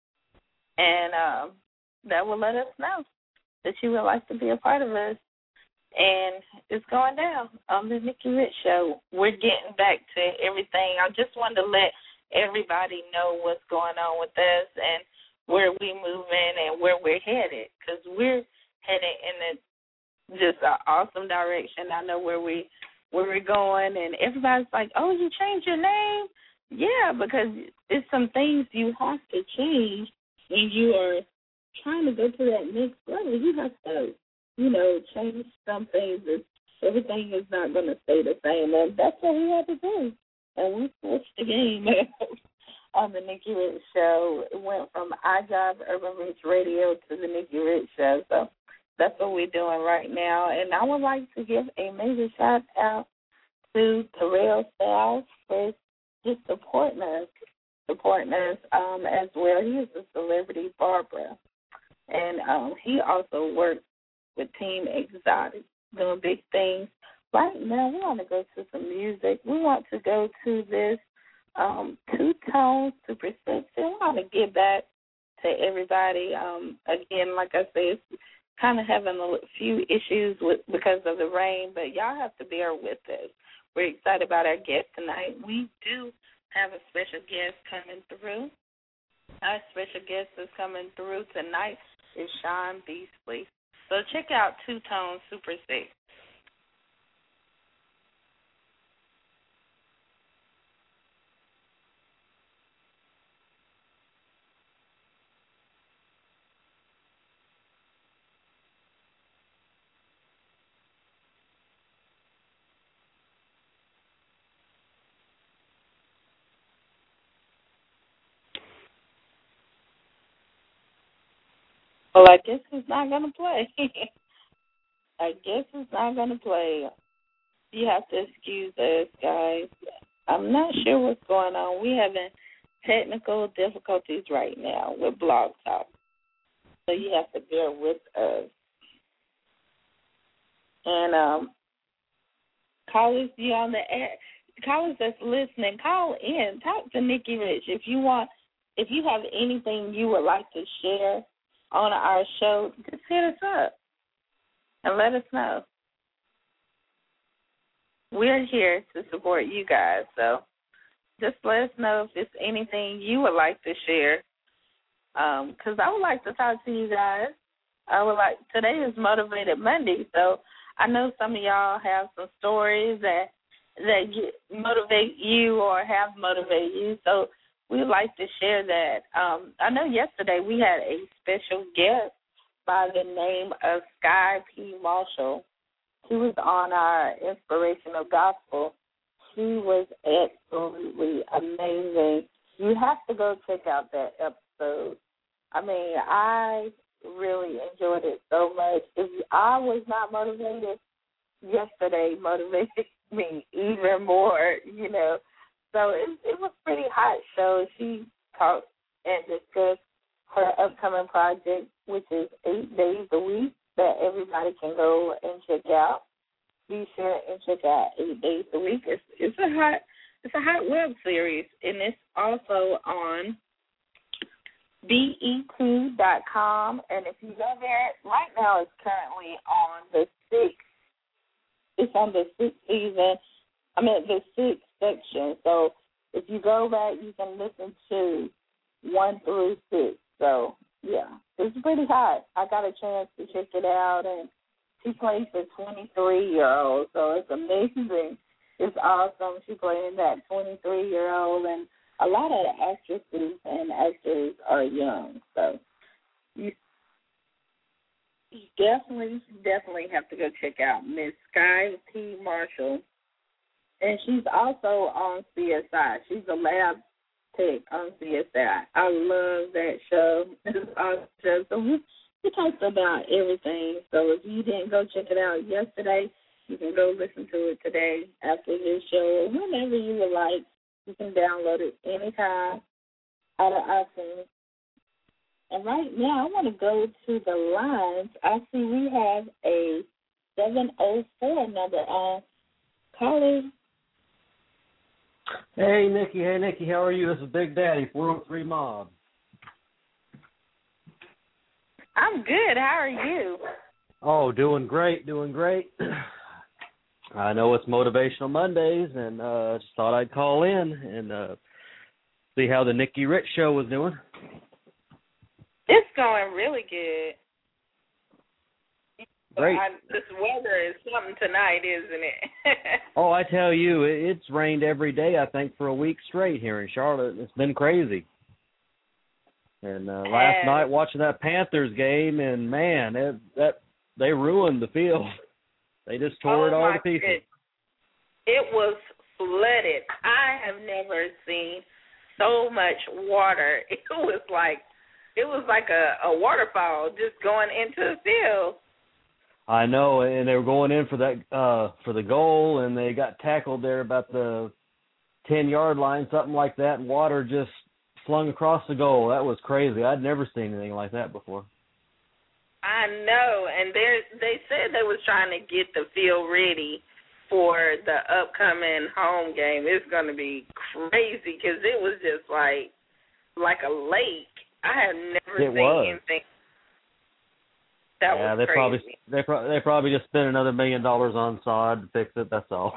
and that will let us know that you would like to be a part of us. And it's going down on the Nikki Rich Show. We're getting back to everything. I just wanted to let everybody know what's going on with us and where we moving and where we're headed, because we're headed in just an awesome direction. I know where we're going, and everybody's like, oh, you changed your name? Yeah, because it's some things you have to change when you are trying to go to that next level. You have to, change some things. Everything is not going to stay the same, and that's what we had to do. And we switched the game on the Nikki Rich Show. It went from iJob Urban Rich Radio to the Nikki Rich Show. So that's what we're doing right now. And I would like to give a major shout out to Terrell Styles for just supporting us as well. He is a celebrity barber. And he also works with Team Exotic, doing big things. Right now, we want to go to some music. We want to go to this Two-Tone Super Sexy. We want to get back to everybody. Again, like I said, it's kind of having a few issues because of the rain, but y'all have to bear with us. We're excited about our guest tonight. We do have a special guest coming through. Our special guest is coming through tonight is Sean Beasley. So check out Two-Tone Super Sexy. Well, I guess it's not going to play. You have to excuse us, guys. I'm not sure what's going on. We're having technical difficulties right now with Blog Talk. So you have to bear with us. And callers, you on the air. Callers that's listening, call in. Talk to Nikki Rich. If you have anything you would like to share on our show, just hit us up and let us know. We're here to support you guys, so just let us know if there's anything you would like to share, because I would like to talk to you guys. Today is Motivated Monday, so I know some of y'all have some stories that motivate you or have motivated you, so we'd like to share that. I know yesterday we had a special guest by the name of Sky P. Marshall. He was on our Inspirational Gospel. He was absolutely amazing. You have to go check out that episode. I mean, I really enjoyed it so much. If I was not motivated, yesterday motivated me even more, you know. So it was a pretty hot show. She talked and discussed her upcoming project, which is 8 days a week that everybody can go and check out. Be sure and check out 8 days a week. It's a hot web series, and it's also on BET.com. And if you go there, right now it's currently on the sixth. It's on the sixth season. I mean the sixth section. So if you go back, you can listen to 1 through 6. So yeah, it's pretty hot. I got a chance to check it out, and she plays a 23-year-old, so it's amazing. It's awesome. She playing that 23-year-old, and a lot of the actresses and actors are young. So you definitely have to go check out Miss Sky P. Marshall. And she's also on CSI. She's a lab tech on CSI. I love that show. It's awesome. So we talked about everything. So if you didn't go check it out yesterday, you can go listen to it today after this show, or whenever you would like. You can download it anytime out of iTunes. And right now, I want to go to the lines. I see we have a 704 number on. Caller. Hey, Nikki. How are you? This is Big Daddy, 403 Mob. I'm good. How are you? Oh, doing great. I know it's Motivational Mondays, and just thought I'd call in and see how the Nikki Rich Show was doing. It's going really good. Great. This weather is something tonight, isn't it? Oh, I tell you, it's rained every day, I think, for a week straight here in Charlotte. It's been crazy. And last night watching that Panthers game, and man, they ruined the field. They just tore it all to pieces. Goodness. It was flooded. I have never seen so much water. It was like a waterfall just going into the field. I know, and they were going in for that for the goal, and they got tackled there about the 10-yard line, something like that, and water just flung across the goal. That was crazy. I'd never seen anything like that before. I know, and they said they was trying to get the field ready for the upcoming home game. It's going to be crazy because it was just like a lake. I have never seen anything. That was crazy. They probably just spent another $1 million on sod to fix it. That's all.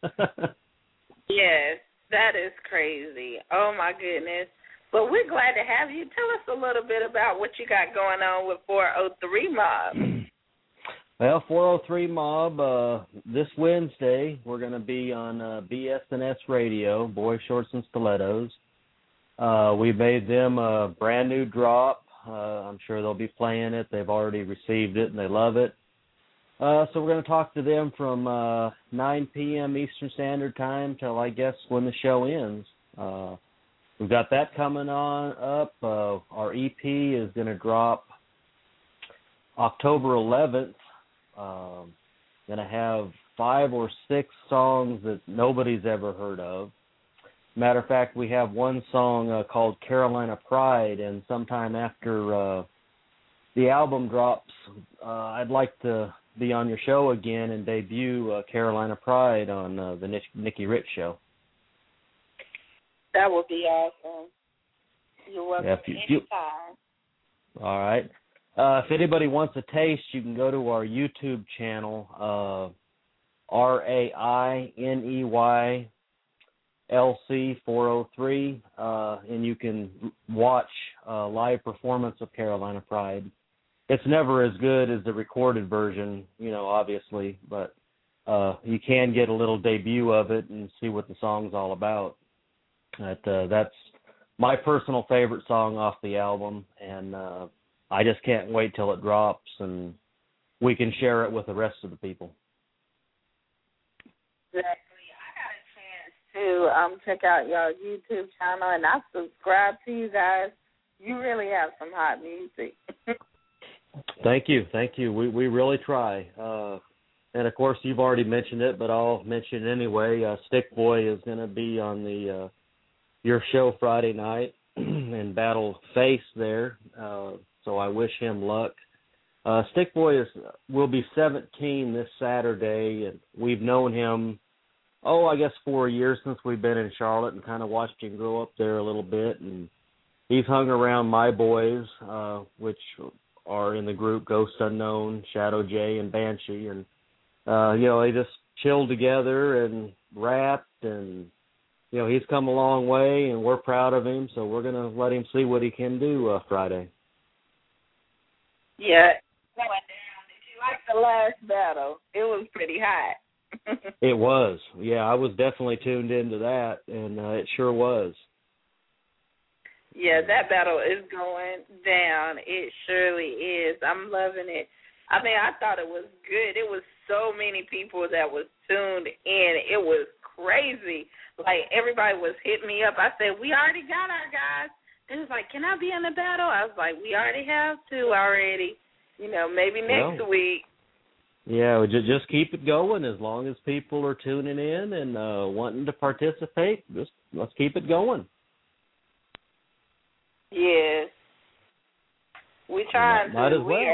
Yes, that is crazy. Oh my goodness. But we're glad to have you. Tell us a little bit about what you got going on with 403 Mob. Well, 403 Mob, this Wednesday, we're going to be on BSNS Radio, Boy Shorts and Stilettos. We made them a brand new drop. I'm sure they'll be playing it. They've already received it, and they love it. So we're going to talk to them from 9 p.m. Eastern Standard Time till, I guess, when the show ends. We've got that coming on up. Our EP is going to drop October 11th. Going to have 5 or 6 songs that nobody's ever heard of. Matter of fact, we have one song called Carolina Pride, and sometime after the album drops, I'd like to be on your show again and debut Carolina Pride on the Nikki Rich Show. That would be awesome. You're welcome anytime. All right. If anybody wants a taste, you can go to our YouTube channel, RAINEY LC403, and you can watch a live performance of Carolina Pride. it's never as good as the recorded version, obviously, but you can get a little debut of it and see what the song's all about. That's my personal favorite song off the album, and I just can't wait till it drops and we can share it with the rest of the people. Exactly. I got a chance to check out your YouTube channel, and I subscribe to you guys. You really have some hot music. Thank you. We really try. And, of course, you've already mentioned it, but I'll mention it anyway. Stick Boy is going to be on your show Friday night and battle Face there, so I wish him luck. Stick Boy will be 17 this Saturday, and we've known him, I guess 4 years since we've been in Charlotte and kind of watched him grow up there a little bit. And he's hung around my boys, which are in the group Ghost Unknown, Shadow J, and Banshee, and they just chilled together and rapped, and he's come a long way, and we're proud of him. So we're gonna let him see what he can do Friday. Yeah, that went down. Did you like the last battle? It was pretty hot. It was. Yeah, I was definitely tuned into that, and it sure was. Yeah, that battle is going down. It surely is. I'm loving it. I mean, I thought it was good. It was so many people that was tuned in. It was crazy. Like, everybody was hitting me up. I said, we already got our guys. It was like, can I be in the battle? I was like, we already have two already. Maybe next week. Yeah, just keep it going. As long as people are tuning in and wanting to participate, let's keep it going. Yes. We're trying Might to. as well.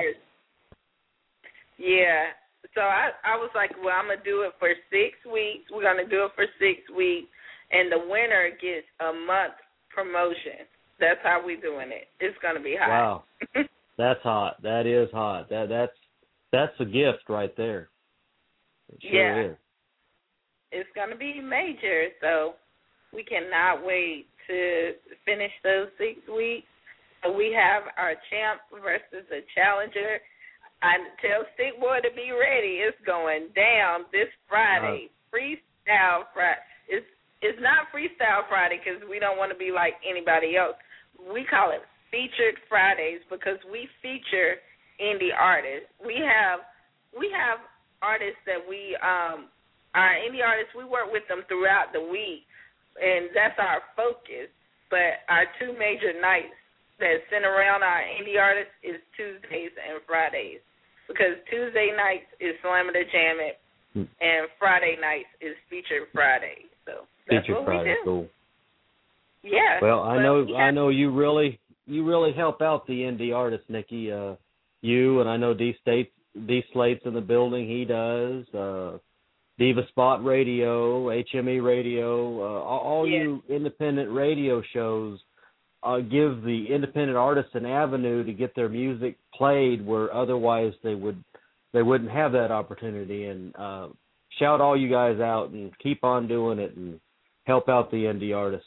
Yeah. So I was like, well, I'm going to do it for 6 weeks. We're going to do it for 6 weeks, and the winner gets a month promotion. That's how we're doing it. It's going to be hot. Wow. That's hot. That is hot. That's a gift right there. It sure is. It's going to be major, so we cannot wait to finish those 6 weeks. So we have our champ versus a challenger. I tell Stick Boy to be ready. It's going down this Friday. Freestyle Friday. It's not Freestyle Friday because we don't want to be like anybody else. We call it Featured Fridays because we feature indie artists. We have artists that our indie artists, we work with them throughout the week, and that's our focus. But our two major nights that center around our indie artists is Tuesdays and Fridays, because Tuesday nights is Slammin' the Jammin', and Friday nights is Featured Friday. So that's Featured what Friday, we do. cool. Yeah. Well, I know you really help out the indie artists, Nikki. You and I know D Slate's in the building. He does. Diva Spot Radio, HME Radio, all you independent radio shows give the independent artists an avenue to get their music played where otherwise they wouldn't have that opportunity. And shout all you guys out and keep on doing it and help out the indie artists.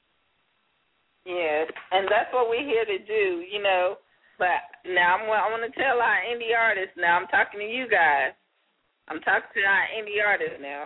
Yes, and that's what we're here to do, But now I want to tell our indie artists now. I'm talking to you guys. I'm talking to our indie artists now.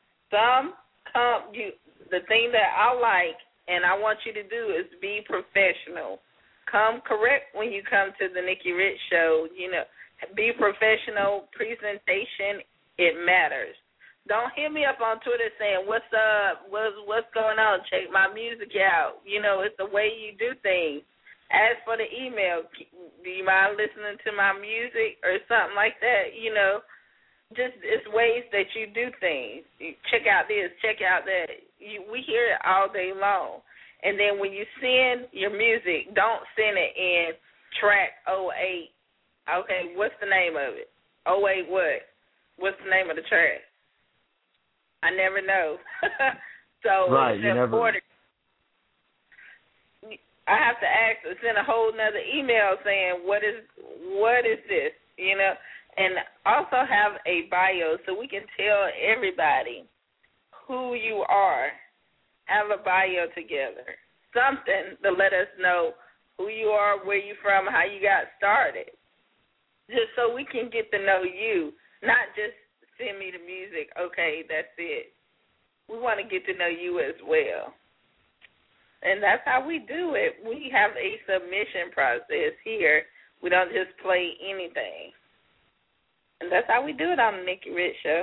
The thing that I like and I want you to do is be professional. Come correct when you come to the Nikki Rich Show. Be professional. Presentation, it matters. Don't hit me up on Twitter saying, what's up, what's going on, check my music out. It's the way you do things. As for the email, do you mind listening to my music or something like that? Just it's ways that you do things. You check out this, check out that. We hear it all day long. And then when you send your music, don't send it in track 08. Okay, what's the name of it? 08 what? What's the name of the track? I never know. So right, it's important. I have to send a whole nother email saying what is this, and also have a bio so we can tell everybody who you are. Have a bio together, something to let us know who you are, where you from, how you got started. just so we can get to know you, not just send me the music, okay, that's it. We want to get to know you as well. And that's how we do it. We have a submission process here. We don't just play anything. And that's how we do it on the Nikki Rich Show.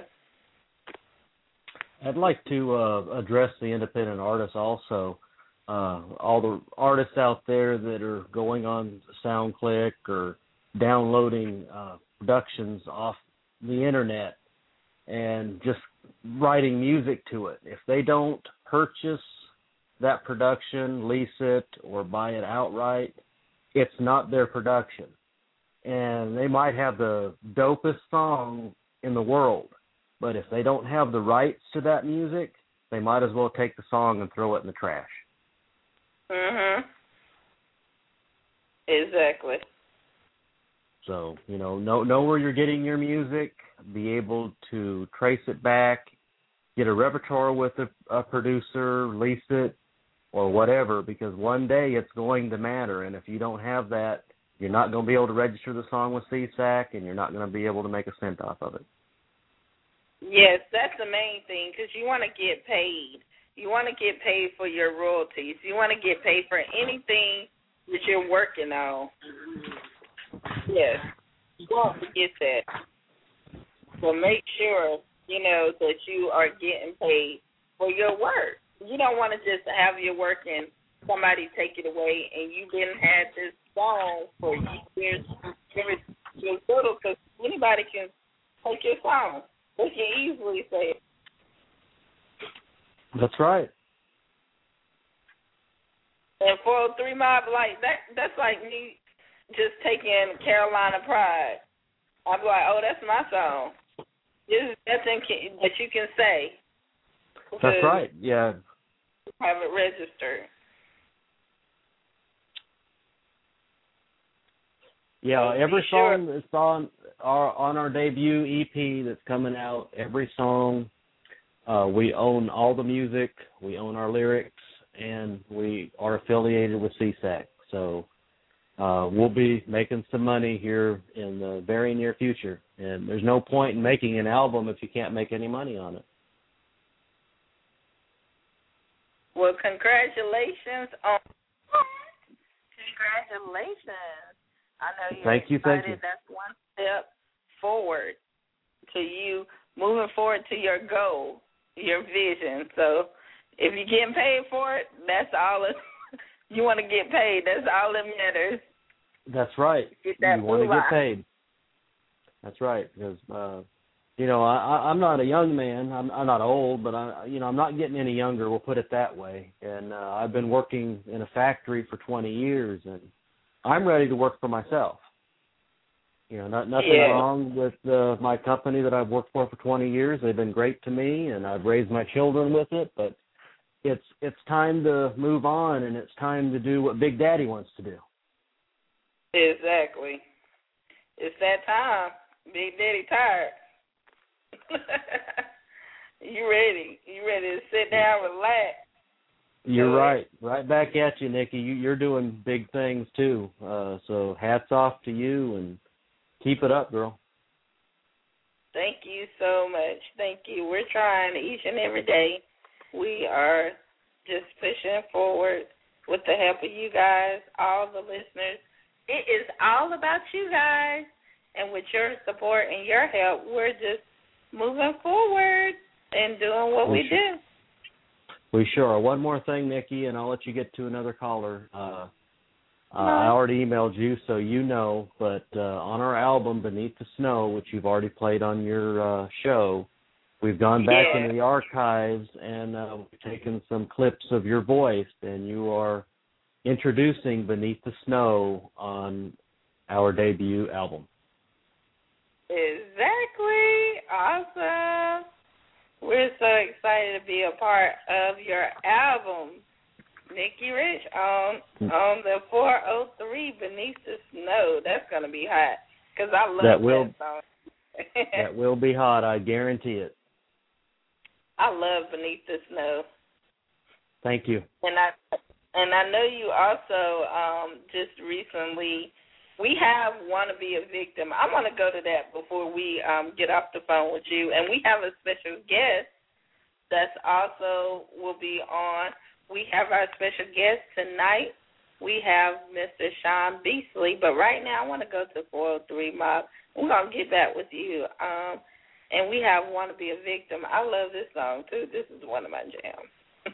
I'd like to address the independent artists also. All the artists out there that are going on SoundClick or downloading productions off the internet and just writing music to it. If they don't purchase that production, lease it, or buy it outright, it's not their production. And they might have the dopest song in the world, but if they don't have the rights to that music, they might as well take the song and throw it in the trash. Exactly. So, know where you're getting your music, be able to trace it back, get a repertoire with a producer, lease it, or whatever, because one day it's going to matter. And if you don't have that, you're not going to be able to register the song with CSAC, and you're not going to be able to make a cent off of it. Yes, that's the main thing, because you want to get paid. You want to get paid for your royalties. You want to get paid for anything that you're working on. Yes, you don't forget that. So make sure, that you are getting paid for your work. You don't want to just have your work and somebody take it away and you didn't have this song for years. You're little, because anybody can take your song. They can easily say it. That's right. And 403 Mob, like that's like me just taking Carolina Pride. I'd be like, oh, that's my song. There's nothing that you can say. That's right, yeah. Have it registered. Yeah, every song that's on our debut EP that's coming out, every song, we own all the music, we own our lyrics, and we are affiliated with CSAC. So we'll be making some money here in the very near future. And there's no point in making an album if you can't make any money on it. Well, congratulations on congratulations. I know you're excited. Thank you. That's one step forward to you moving forward to your goal, your vision. So if you're getting paid for it, that's all you want to get paid. That's all that matters. That's right. You want to get paid. That's right. Because, I'm not a young man. I'm not old, but I'm not getting any younger. We'll put it that way. And I've been working in a factory for 20 years, and I'm ready to work for myself. Nothing wrong with my company that I've worked for 20 years. They've been great to me, and I've raised my children with it. But it's time to move on, and it's time to do what Big Daddy wants to do. Exactly. It's that time. Big Daddy tired. You ready? You ready to sit down, relax? You're right. Right back at you, Nikki. You're doing big things, too. So hats off to you, and keep it up, girl. Thank you so much. Thank you. We're trying each and every day. We are just pushing forward with the help of you guys, all the listeners. It is all about you guys. And with your support and your help, we're just moving forward and doing what we do. We sure are. One more thing, Nikki, and I'll let you get to another caller. I already emailed you, so you know, but on our album, Beneath the Snow, which you've already played on your show, we've gone back into the archives and we've taken some clips of your voice, and you are introducing Beneath the Snow on our debut album. Exactly. Awesome. We're so excited to be a part of your album, Nikki Rich, on the 403 Beneath the Snow. That's going to be hot, because I love that song. That will be hot, I guarantee it. I love Beneath the Snow. Thank you. And I know you also just recently we have Want to Be a Victim. I want to go to that before we get off the phone with you. And we have a special guest that's also will be on. We have our special guest tonight. We have Mr. Sean Beasley. But right now I want to go to 403 Mob. We're going to get back with you. And we have Want to Be a Victim. I love this song, too. This is one of my jams.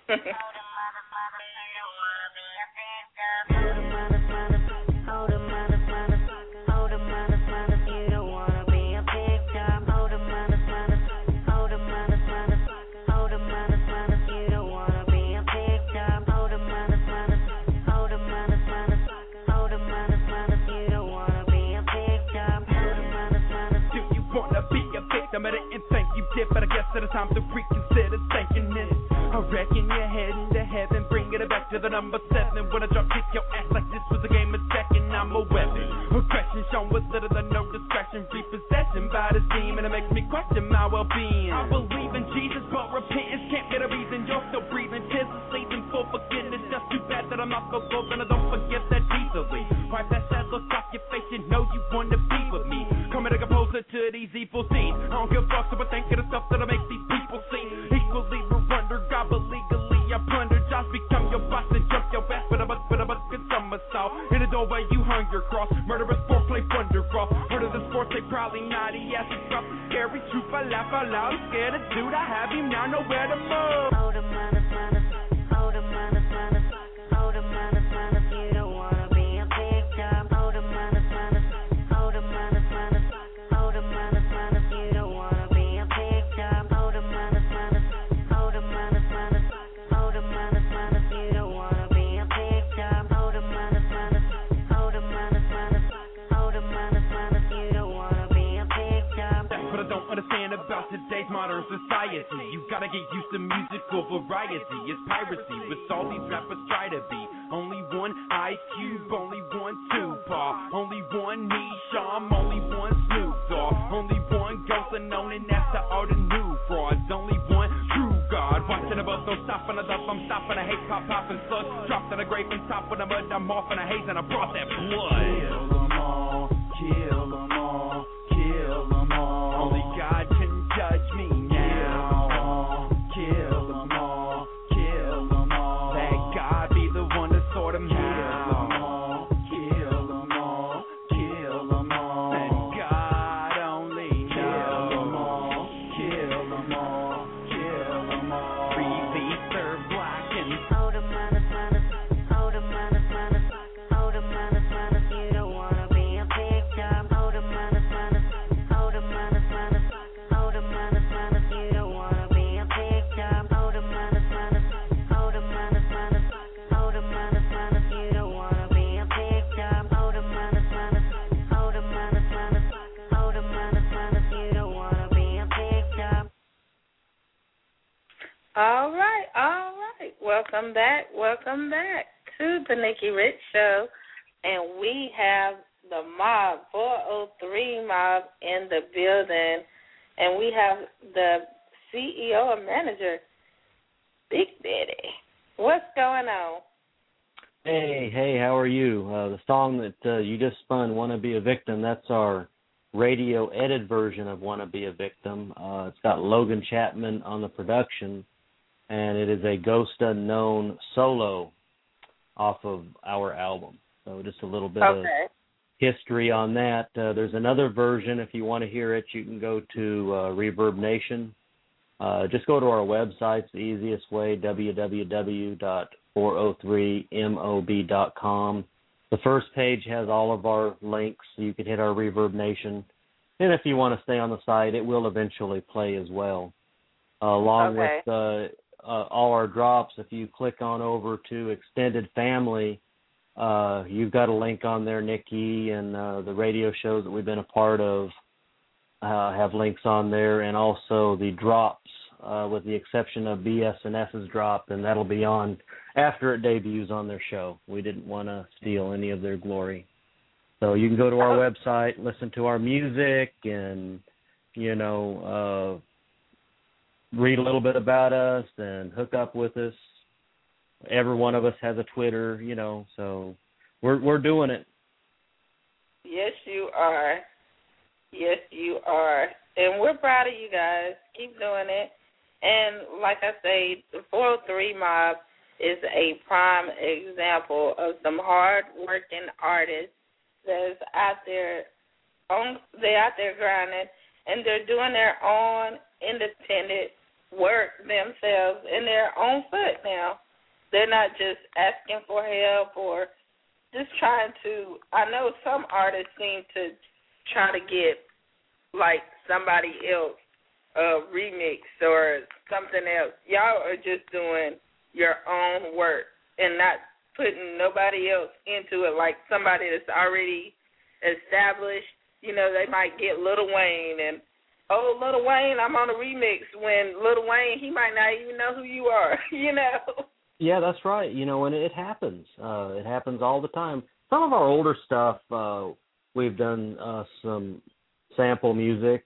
I didn't think you did, but I guess it's time to reconsider thinking this. I reckon you're heading to heaven, bringing it back to the number 7. When I drop kick your ass like this was a game of checking, I'm a weapon. Aggression shown with little to no discretion, repossession by this demon, it makes me question my well-being. I believe in Jesus, but repentance can't get a reason. You're still breathing, tears are season for forgiveness. Just too bad that I'm not so close, and I don't forget that easily. Wipe that sad look off your face, you know you want to be with me. Coming to compose it to these evil scenes. I don't give a fuck, so I think of the stuff that'll make these people sing. Equally, we're under God, but legally I plunder. Just become your boss and jump your ass with a bucket somersault. In the doorway, you hung your cross. Murderous foreplay, thunder cross. Heard of the sports, they probably not. He has to drop the scary truth. I laugh out loud, I'm scared of dude. I have him now, nowhere to move. Hold him, hold him, hold him, hold him, hold him, hold him, hold him, hold him. You don't wanna be a victim. Hold him, hold him, hold him, hold him, hold him, hold him. Hold him, hold him, hold him. You don't wanna be a victim. Hold him, hold him, hold him, hold him, hold him, hold him. Hold him, hold him, hold him. You don't wanna be a victim. Hold him, hold him, hold him, hold him, hold him, hold him. Hold him, hold him, hold him. You don't wanna be a victim. That's what I don't understand about today's modern society. You gotta get used to musical variety. It's piracy, with all these rappers try to be. Only one Ice Cube, only one Tupac, only one Nisham, only one Snoop Dogg, only one Ghost unknown, and that's to all the new frauds. Only one true God. Watching the bus, no stopping the dust. I'm stopping the hate, pop, popping slugs. Dropped in the grave and top with the mud. I'm off in the haze and I brought that blood. Kill them all, kill them all, kill them all. Only God can judge me now. Kill them all, kill them all. Let God be the one to sort them out. Kill them all, kill them all. And God only knows. Kill them all, kill them all, kill them all. Release their black and hold them, hold them, hold them, hold them, hold them, hold them, hold them, hold them, hold them. You don't wanna be a victim. Hold them, hold them, hold them, hold them, hold them, hold them, hold them, hold them, hold them. You don't wanna be a victim. Hold them, hold them, hold them, hold them, hold them, hold them, hold them, hold them, hold them. You don't wanna be a victim. Hold them, hold them, hold them, hold them, hold them, hold them, hold them, hold them, hold them. You don't wanna be a victim. All right, all right. Welcome back to the Nikki Rich Show, and we have the mob, 403 mob in the building, and we have the CEO and manager, Big Daddy. What's going on? Hey, how are you? The song that you just spun, Wanna Be a Victim, that's our radio edit version of Wanna Be a Victim. It's got Logan Chapman on the production, and it is a Ghost Unknown solo off of our album. So just a little bit of history on that. There's another version. If you want to hear it, you can go to Reverb Nation. Just go to our website. It's the easiest way, www.403mob.com. The first page has all of our links, so you can hit our Reverb Nation. And if you want to stay on the site, it will eventually play as well. Along with all our drops, if you click on over to Extended Family, you've got a link on there, Nikki, and the radio shows that we've been a part of have links on there, and also the drops, with the exception of BS&S's drop, and that'll be on after it debuts on their show. We didn't want to steal any of their glory. So you can go to our website, listen to our music, and, read a little bit about us and hook up with us. Every one of us has a Twitter, so we're doing it. Yes, you are. Yes, you are. And we're proud of you guys. Keep doing it. And like I say, the 403 Mob is a prime example of some hard-working artists that's out there. They're out there grinding, and they're doing their own independent work themselves in their own foot now. They're not just asking for help or just trying to. I know some artists seem to try to get like somebody else a remix or something else. Y'all are just doing your own work and not putting nobody else into it like somebody that's already established. You know, they might get Lil Wayne and, oh, Lil Wayne, I'm on a remix, when Lil Wayne, he might not even know who you are, you know. Yeah, that's right. You know, and it happens. It happens all the time. Some of our older stuff, we've done some sample music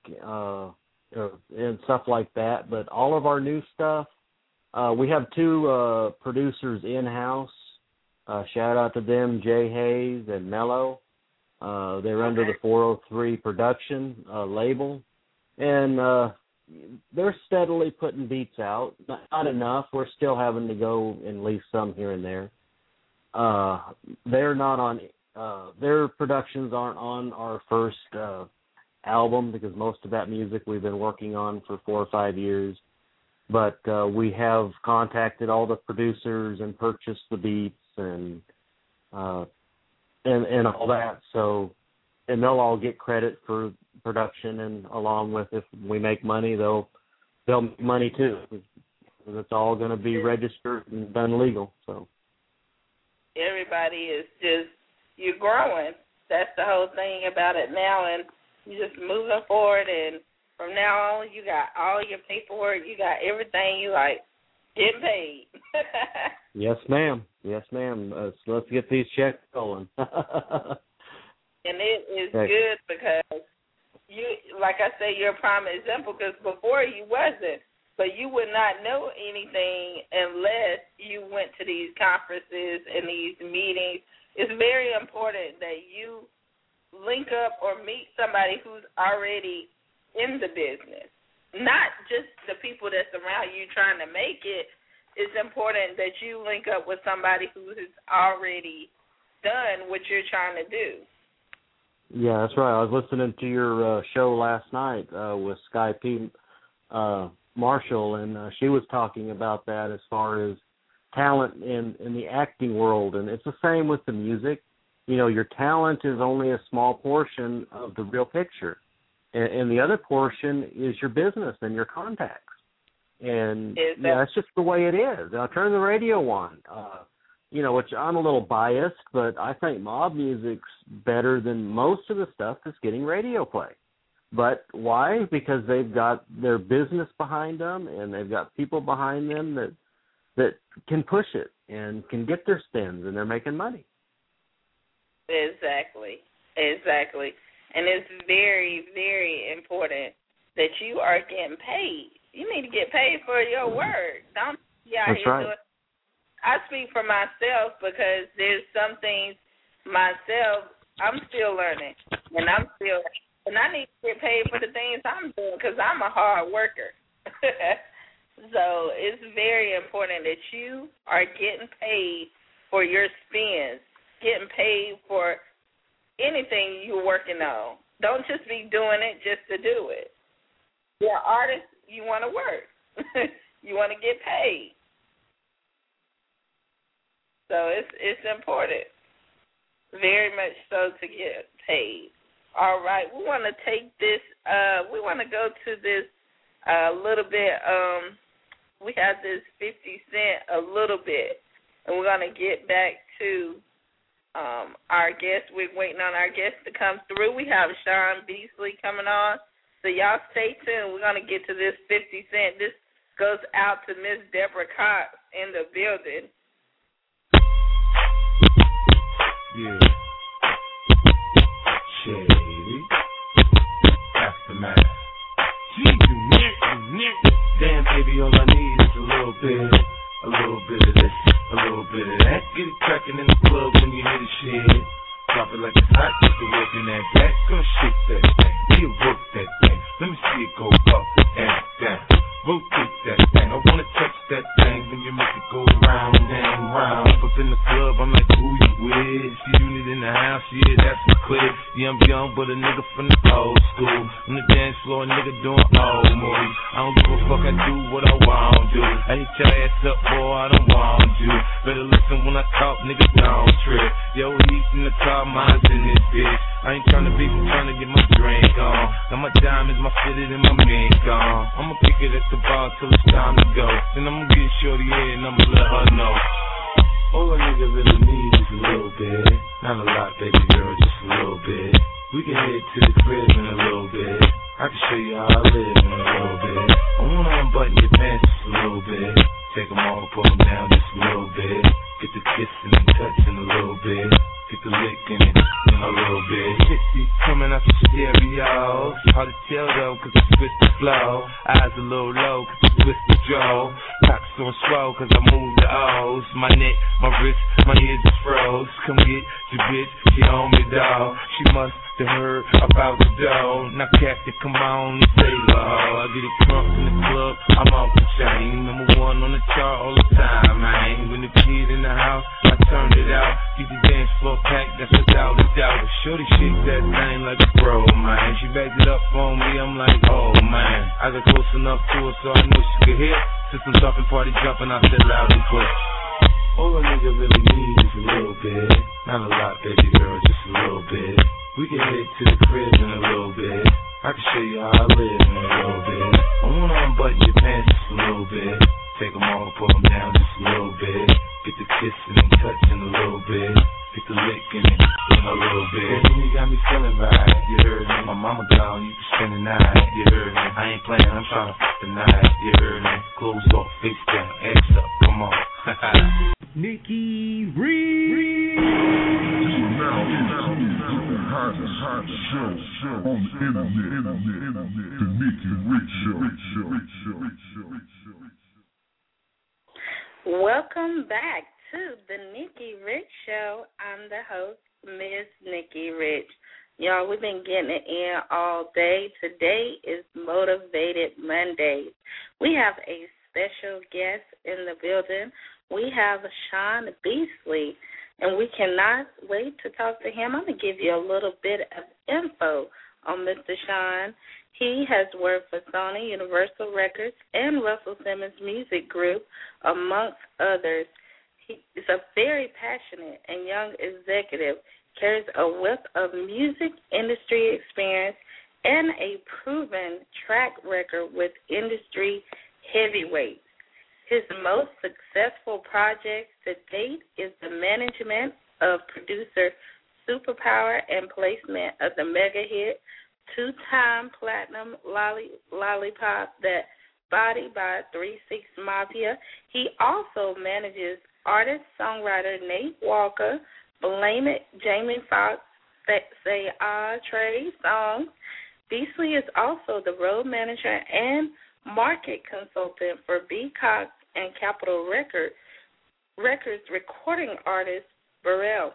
and stuff like that, but all of our new stuff, we have two producers in-house. Shout out to them, Jay Hayes and Mello. They're under the 403 production label, and they're steadily putting beats out. Not enough. We're still having to go and leave some here and there. They're not on. Their productions aren't on our first album, because most of that music we've been working on for 4 or 5 years. But we have contacted all the producers and purchased the beats and all that. So, and they'll all get credit for production, and along with, if we make money, they'll make money too. It's all going to be registered and done legal. So everybody is just, you're growing. That's the whole thing about it now, and you're just moving forward. And from now on, you got all your paperwork, you got everything. You like getting paid. Yes, ma'am. Yes, ma'am. So let's get these checks going. And it is good because you, like I say, you're a prime example, because before you wasn't, but you would not know anything unless you went to these conferences and these meetings. It's very important that you link up or meet somebody who's already in the business, not just the people that's around you trying to make it. It's important that you link up with somebody who has already done what you're trying to do. Yeah, that's right. I was listening to your show last night with Sky P. Marshall, and she was talking about that as far as talent in the acting world, and it's the same with the music. You know, your talent is only a small portion of the real picture, and the other portion is your business and your contacts. And yeah, that's just the way it is. I'll turn the radio on. You know, which I'm a little biased, but I think mob music's better than most of the stuff that's getting radio play. But why? Because they've got their business behind them, and they've got people behind them that can push it and can get their spins, and they're making money. Exactly. And it's very, very important that you are getting paid. You need to get paid for your work. Don't be out here doing. I speak for myself, because there's some things myself I'm still learning, and I need to get paid for the things I'm doing, because I'm a hard worker. So it's very important that you are getting paid for your spins, getting paid for anything you're working on. Don't just be doing it just to do it. You're an artist, you want to work. You want to get paid. So it's important, very much so, to get paid. All right, we want to take this, we want to go to this little bit. We have this 50 Cent a little bit, and we're going to get back to our guest. We're waiting on our guest to come through. We have Sean Beasley coming on, so y'all stay tuned. We're going to get to this 50 Cent. This goes out to Miss Deborah Cox in the building. Yeah. Shady. Aftermath. Damn, baby, all I need is a little bit of this, a little bit of that. Get it crackin' in the club when you hear the shit. drop it like it's hot. Put the work in that back. Gonna shake that thing. You work that thing. Let me see it go up and down. Rotate that thing. I wanna touch that thing when you make it go round and round. Up in the club, I'm like, who you with? See unit in the house, yeah, that's my clique. Yeah, I'm young, but a nigga from the old school. On the dance floor, a nigga doing old moves. I don't give a fuck, I do what I want to. I hit your ass up, boy, I don't want you. Better listen when I talk, nigga, don't trip. Yo, he's in the car, mine's in this bitch. I ain't tryna beef, I'm tryna get my drink on. Now my diamonds, my fitted, and my mink on. I'ma pick it at the bar till it's time to go. Then I'ma get shorty here and I'ma let her know. All a nigga really needs is a little bit. Not a lot, baby girl, just a little bit. We can head to the crib in a little bit. I can show you how I live in a little bit. I wanna unbutton your pants just a little bit. Take them off, pull them down just a little bit. Get the kissing and touching a little bit. Get the licking it in a little bit. Shit coming out the stereo. Hard to tell though, cause I switch the flow. Eyes a little low, cause I twist the jaw. Pockets on swell, cause I move the O's. My neck, my wrist, my ears is froze. Come get your bitch, she on me, dawg. She must have heard about the dough. Now Captain, come on and say love. I get it crunk in the club, I'm off the chain. Number one on the chart all the time, man. When the kid in the house, I turned it out. Keep the dance floor packed, that's without a doubt. Shorty shake that thing like a pro, man. She backed it up on me, I'm like, oh man. I got close enough to her so I knew she could hear. System jumping, party jumping, I said loud and clear. All a nigga really needs is a little bit. Not a lot, baby girl, just a little bit. We can head to the crib in a little bit. I can show you how I live in a little bit. I wanna unbutton your pants just a little bit. Take them off, pull them down just a little bit. Get the kissing and touching a little bit. Get the licking it in a little bit. And you got me feeling right, you heard me. My mama gone, you can spend the night, you heard me. I ain't playing, I'm trying to fuck the night, you heard me. Clothes off, face down, ass up, come on. Nikki Reed. Now, the hottest show on the internet, the Nikki Rich Show. Welcome back to the Nikki Rich Show. I'm the host, Miss Nikki Rich. Y'all, we've been getting it in all day. Today is Motivated Mondays. We have a special guest in the building. We have Sean Beasley, and we cannot wait to talk to him. I'm going to give you a little bit of info on Mr. Sean. He has worked for Sony, Universal Records, and Russell Simmons Music Group, amongst others. He is a very passionate and young executive, carries a wealth of music industry experience, and a proven track record with industry heavyweights. His most successful project to date is the management of producer Superpower and placement of the mega hit, two-time platinum Lollipop that Body by 3 6 Mafia. He also manages artist-songwriter Nate Walker, Blame It, Jamie Foxx, Say Ah, Trey Songz. Beasley is also the road manager and market consultant for B. Cox and Capitol Records recording artist Burrell.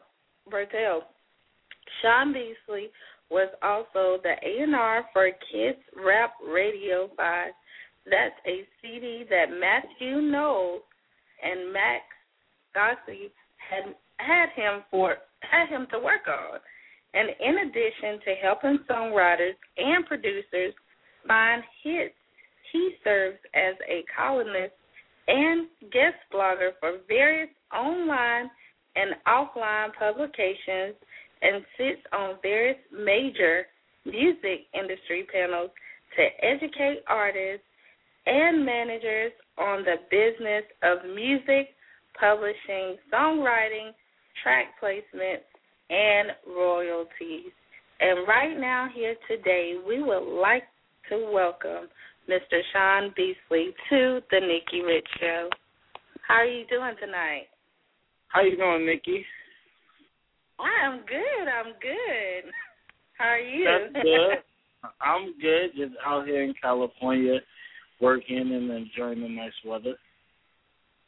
Sean Beasley was also the A&R for Kids Rap Radio 5. That's a CD that Matthew Knowles and Max Gossi had him to work on. And in addition to helping songwriters and producers find hits, he serves as a columnist and guest blogger for various online and offline publications and sits on various major music industry panels to educate artists and managers on the business of music, publishing, songwriting, track placement, and royalties. And right now here today, we would like to welcome Mr. Sean Beasley to the Nikki Rich Show. How are you doing tonight? How you doing, Nikki? I'm good. How are you? That's good. I'm good. Just out here in California working and enjoying the nice weather.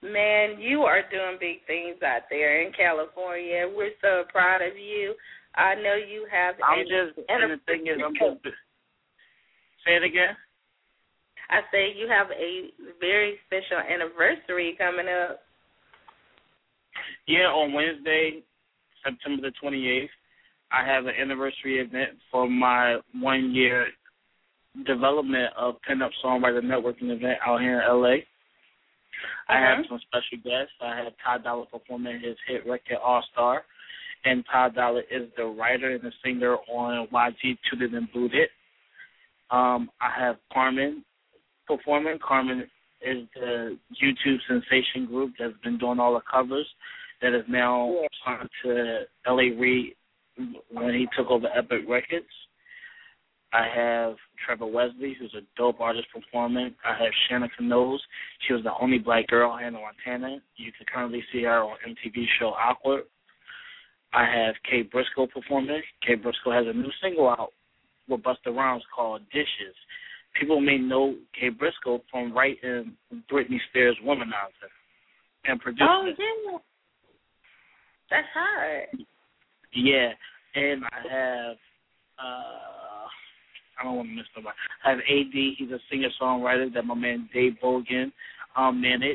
Man, you are doing big things out there in California. We're so proud of you. I know you have. And the thing is, say it again. I say you have a very special anniversary coming up. Yeah, on Wednesday, September the 28th, I have an anniversary event for my 1-year development of Pinup Songwriter Networking event out here in L.A. I have some special guests. I have Ty Dolla performing his hit record All Star, and Ty Dolla is the writer and the singer on YG Tooted and Booted. I have Carmen performing. Carmen is the YouTube sensation group that's been doing all the covers that is now signed to L.A. Reid when he took over Epic Records. I have Trevor Wesley, who's a dope artist performing. I have Shanna Knowles. She was the only black girl on Hannah Montana. You can currently see her on MTV show Awkward. I have Kay Briscoe performing. Kay Briscoe has a new single out with Busta Rhymes called Dishes. People may know Kay Briscoe from writing Britney Spears' Womanizer and producing it. Yeah. That's hard. Yeah, and I have, I don't want to miss nobody. I have AD. He's a singer-songwriter that my man Dave Bogan manage.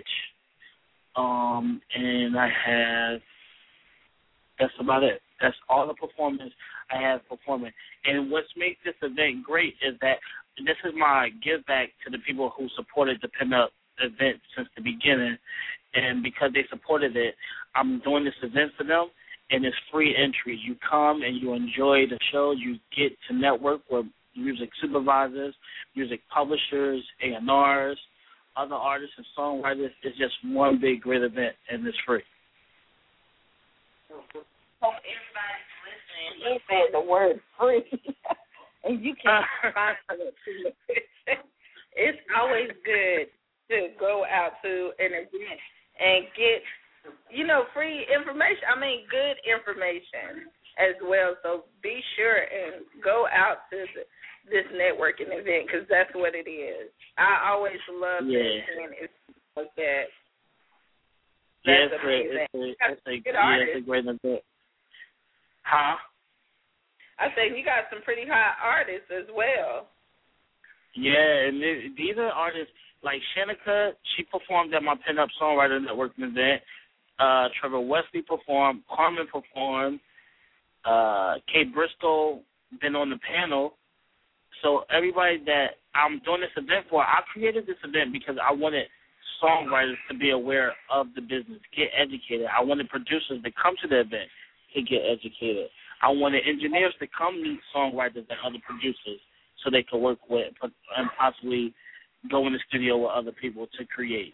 And I have, that's about it. That's all the performers I have performing. And what's made this event great is that this is my give back to the people who supported the Pinup event since the beginning. And because they supported it, I'm doing this event for them, and it's free entry. You come and you enjoy the show. You get to network with music supervisors, music publishers, A&Rs, other artists and songwriters. It's just one big great event, and it's free. So everybody's listening. He said the word free, and you can't find it. It's always good to go out to an event and get, free information. I mean, good information as well. So be sure and go out to this networking event because that's what it is. I always love it like that. That's amazing. It's a great event. Huh? I said you got some pretty hot artists as well. Yeah, and these are artists like Shanika. She performed at my Pinup Songwriter Networking event. Trevor Wesley performed. Carmen performed. Kay Briscoe been on the panel. So everybody that I'm doing this event for, I created this event because I wanted songwriters to be aware of the business, get educated. I wanted producers to come to the event to get educated. I wanted engineers to come meet songwriters and other producers so they could work with and possibly go in the studio with other people to create.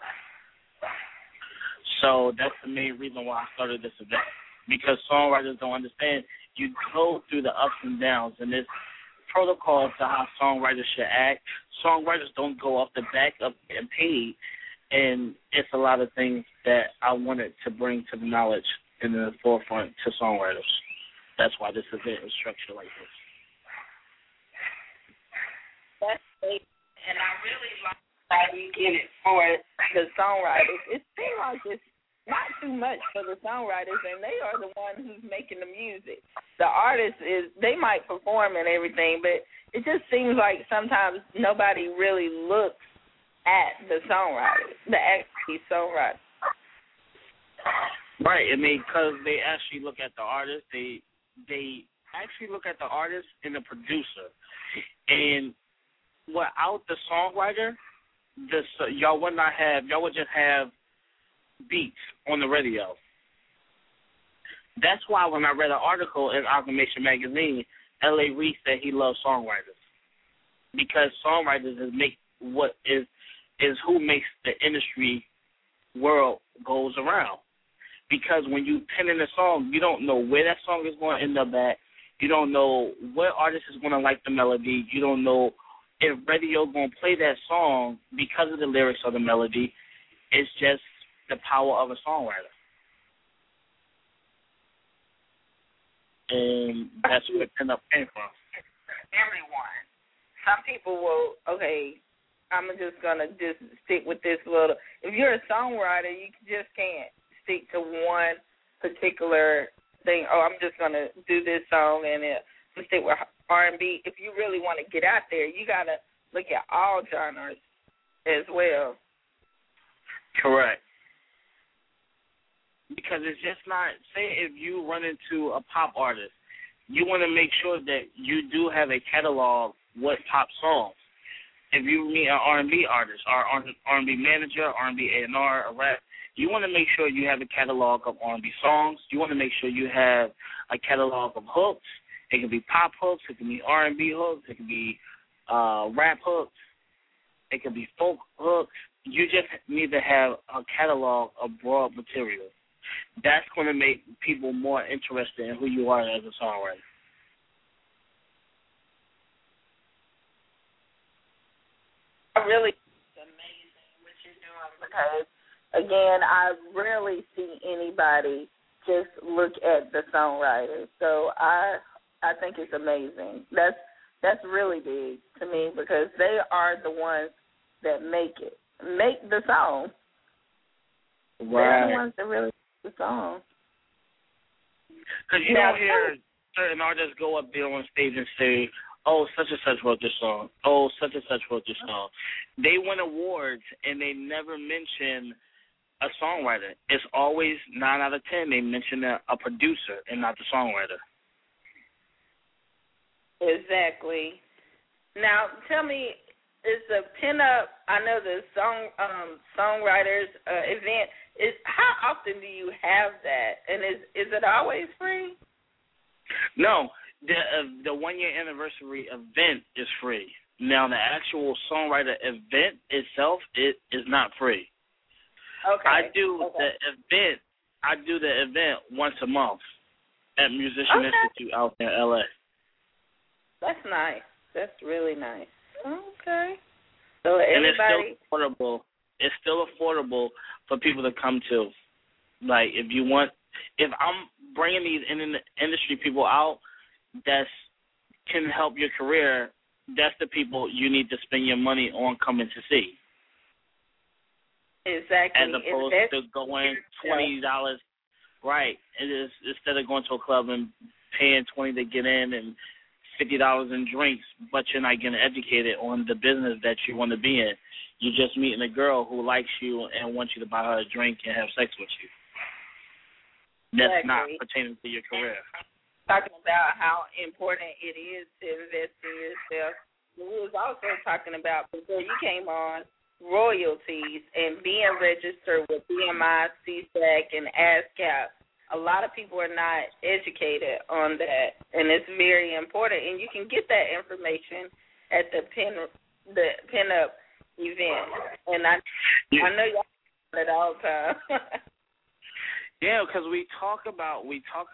So that's the main reason why I started this event, because songwriters don't understand. You go through the ups and downs, and there's protocol to how songwriters should act. Songwriters don't go off the back of getting paid, and it's a lot of things that I wanted to bring to the knowledge in the forefront to songwriters. That's why this event is structured like this. That's great, and I really like how you get it for the songwriters. It seems like it's not too much for the songwriters, and they are the ones who's making the music. The artists they might perform and everything, but it just seems like sometimes nobody really looks at the songwriters, the actual songwriters. Right, I mean, because they actually look at the artist, they actually look at the artist and the producer, and without the songwriter, y'all would just have beats on the radio. That's why when I read an article in Acclamation magazine, L.A. Reid said he loves songwriters, because songwriters is who makes the industry world goes around. Because when you pen in a song, you don't know where that song is going to end up at. You don't know what artist is going to like the melody. You don't know if radio going to play that song because of the lyrics or the melody. It's just the power of a songwriter. And that's where Pinup came from. Everyone. Some people will, okay, I'm just gonna just stick with this little. If you're a songwriter, you just can't stick to one particular thing. Oh, I'm just gonna do this song and stick with R&B. If you really want to get out there, you gotta look at all genres as well. Correct. Because it's just not, say if you run into a pop artist, you want to make sure that you do have a catalog with pop songs. If you meet an R&B artist, or R&B manager, R&B A&R, a rap, you want to make sure you have a catalog of R&B songs. You want to make sure you have a catalog of hooks. It can be pop hooks. It can be R&B hooks. It can be rap hooks. It can be folk hooks. You just need to have a catalog of broad material. That's going to make people more interested in who you are as a songwriter. Really, it's amazing what you're doing because, again, I rarely see anybody just look at the songwriter. So I think it's amazing. That's really big to me because they are the ones that make the song. Right. They're the ones that really make the song. Because you don't hear certain artists go up there on stage and say, oh, such and such wrote this song. Oh, such and such wrote this song. They win awards, and they never mention a songwriter. It's always 9 out of 10 they mention a producer and not the songwriter. Exactly. Now, tell me, is the pinup, I know the songwriters event, how often do you have that? And is it always free? No. The 1 year anniversary event is free. Now, the actual songwriter event itself is not free. Okay. I do the event once a month at Musician Institute out in LA. That's nice. That's really nice. Okay. So and everybody, it's still affordable. It's still affordable for people to come to. Like, if I'm bringing these industry people out that can help your career, that's the people you need to spend your money on coming to see. Exactly. As opposed to going $20, right? It is, instead of going to a club and paying $20 to get in and $50 in drinks, but you're not getting educated on the business that you want to be in. You're just meeting a girl who likes you and wants you to buy her a drink and have sex with you. That's not pertaining to your career. Talking about how important it is to invest in yourself. We was also talking about, before you came on, royalties and being registered with BMI, CSAC, and ASCAP. A lot of people are not educated on that, and it's very important. And you can get that information at the pinup event. And I know y'all do it all the time. Yeah, because we talk about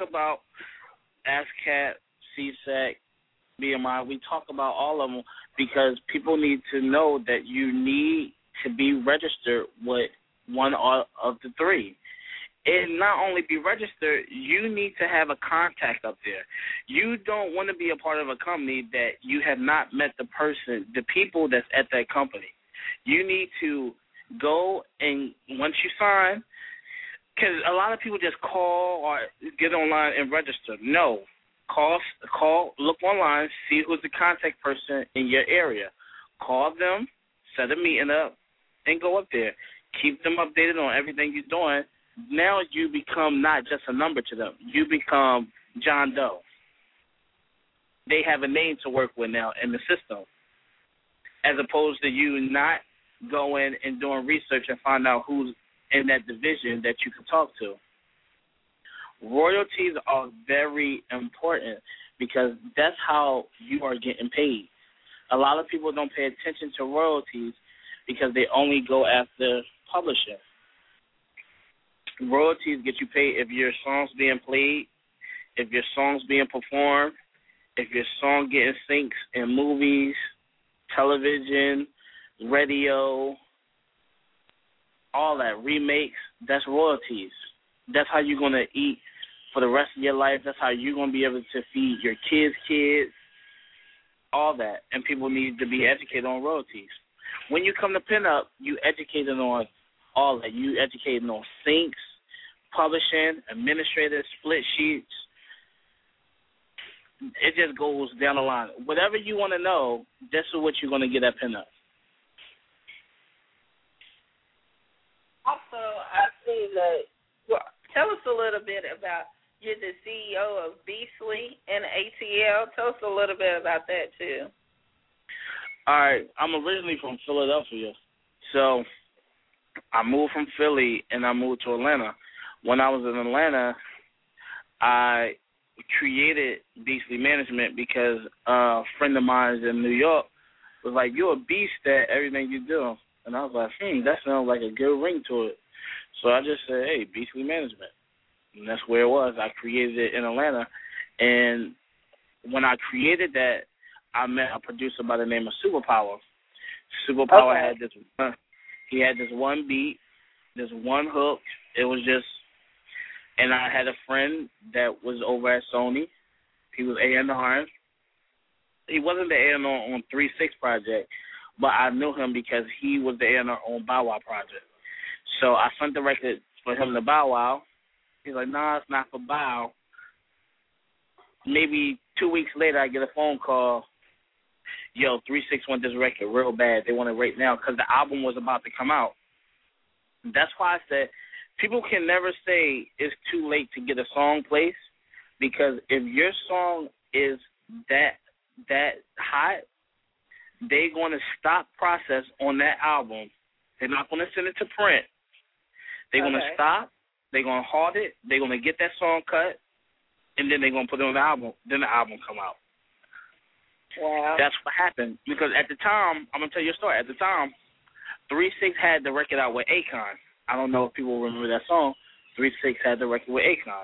ASCAP, CSAC, BMI. We talk about all of them because people need to know that you need to be registered with one of the three. And not only be registered, you need to have a contact up there. You don't want to be a part of a company that you have not met the people that's at that company. You need to go and once you sign, because a lot of people just call or get online and register. No. Call, look online, see who's the contact person in your area. Call them, set a meeting up, and go up there. Keep them updated on everything you're doing. Now you become not just a number to them. You become John Doe. They have a name to work with now in the system, as opposed to you not going and doing research and find out who's in that division that you can talk to. Royalties are very important because that's how you are getting paid. A lot of people don't pay attention to royalties because they only go after publishing. Royalties get you paid if your song's being played, if your song's being performed, if your song getting syncs in movies, television, radio, all that, remakes, that's royalties. That's how you're going to eat for the rest of your life. That's how you're going to be able to feed your kids, all that. And people need to be educated on royalties. when you come to pinup, you educated on all that. You educated on syncs, publishing, administrators, split sheets. It just goes down the line. Whatever you want to know, this is what you're going to get at pinup. Also, I see that. Well, tell us a little bit about. You're the CEO of Beastly and ATL. Tell us a little bit about that too. All right, I'm originally from Philadelphia, so I moved from Philly and I moved to Atlanta. When I was in Atlanta, I created Beastly Management because a friend of mine in New York was like, "You're a beast at everything you do," and I was like, that sounds like a good ring to it. So I just said, "Hey, Beastly Management," and that's where it was. I created it in Atlanta, and when I created that, I met a producer by the name of Superpower. Superpower had this. He had this one beat, this one hook. It was just, and I had a friend that was over at Sony. He was A&R. He wasn't the A&R on 3-6 Project, but I knew him because he was the A&R on Bow Wow Project. So I sent the record for him to Bow Wow. He's like, "Nah, it's not for Bow." Maybe 2 weeks later, I get a phone call. "Yo, 3-6 want this record real bad. They want it right now," because the album was about to come out. That's why I said people can never say it's too late to get a song placed, because if your song is that hot, they're going to stop process on that album. They're not going to send it to print. They're going to stop. They're going to halt it. They're going to get that song cut, and then they're going to put it on the album. Then the album come out. Wow. That's what happened. Because at the time, I'm going to tell you a story. At the time, 3-6 had the record out with Akon. I don't know if people remember that song. 3-6 had the record with Akon.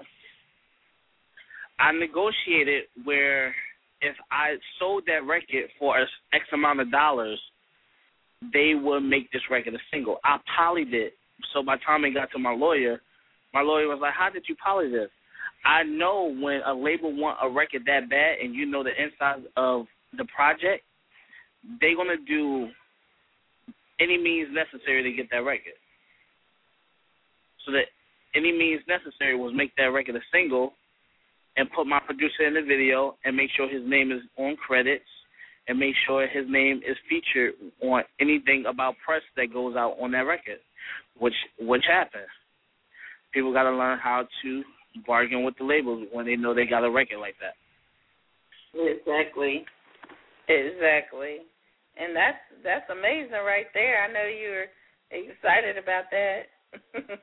I negotiated where if I sold that record for X amount of dollars, they would make this record a single. I polyed it. So by the time it got to my lawyer was like, "How did you poly this?" I know when a label want a record that bad and you know the inside of the project, they're going to do any means necessary to get that record. So that any means necessary was make that record a single and put my producer in the video and make sure his name is on credits and make sure his name is featured on anything about press that goes out on that record, which happened. People got to learn how to bargain with the labels when they know they got a record like that. Exactly. And that's amazing right there. I know you're excited about that.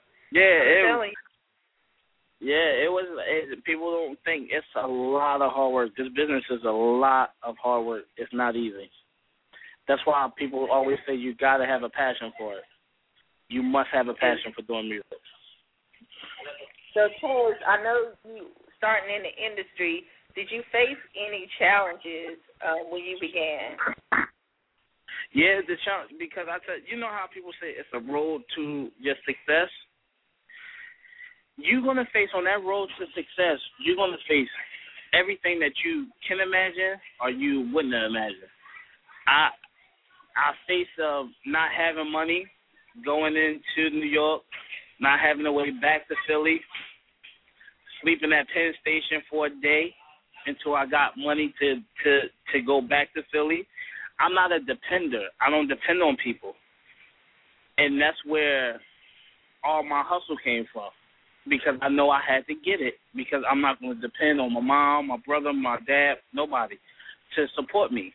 It was. People don't think it's a lot of hard work. This business is a lot of hard work. It's not easy. That's why people always say you got to have a passion for it. You must have a passion for doing music. So, Torres, I know you starting in the industry. Did you face any challenges when you began? Yeah, the challenge, because I said, you know how people say it's a road to your success? You're going to face on that road to success, you're going to face everything that you can imagine or you wouldn't imagine. I faced not having money going into New York, not having a way back to Philly, sleeping at Penn Station for a day until I got money to go back to Philly. I'm not a depender. I don't depend on people. And that's where all my hustle came from, because I know I had to get it, because I'm not going to depend on my mom, my brother, my dad, nobody to support me.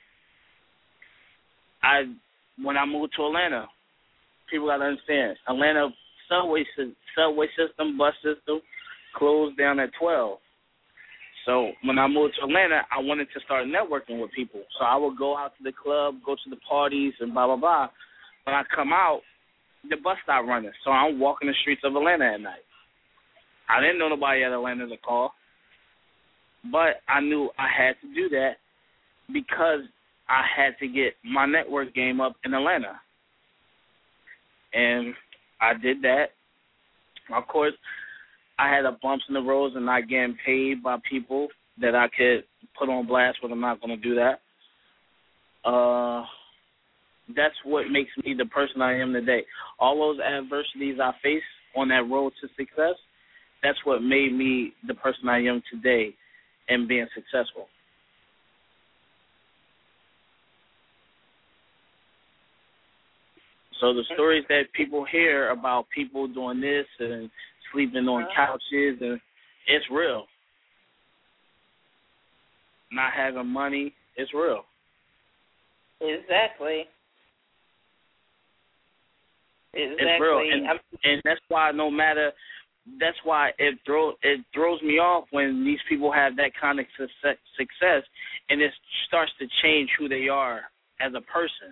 When I moved to Atlanta, people got to understand, Atlanta subway system, bus system closed down at 12. So when I moved to Atlanta, I wanted to start networking with people. So I would go out to the club, go to the parties, and blah, blah, blah. When I come out, the bus stopped running. So I'm walking the streets of Atlanta at night. I didn't know nobody at Atlanta to call. But I knew I had to do that because I had to get my network game up in Atlanta. And I did that. Of course, I had bumps in the roads and not getting paid by people that I could put on blast, but I'm not going to do that. That's what makes me the person I am today. All those adversities I faced on that road to success, that's what made me the person I am today and being successful. So the stories that people hear about people doing this and sleeping on couches, and it's real. Not having money, it's real. Exactly. It's real, and that's why that's why it throws me off when these people have that kind of success, and it starts to change who they are as a person.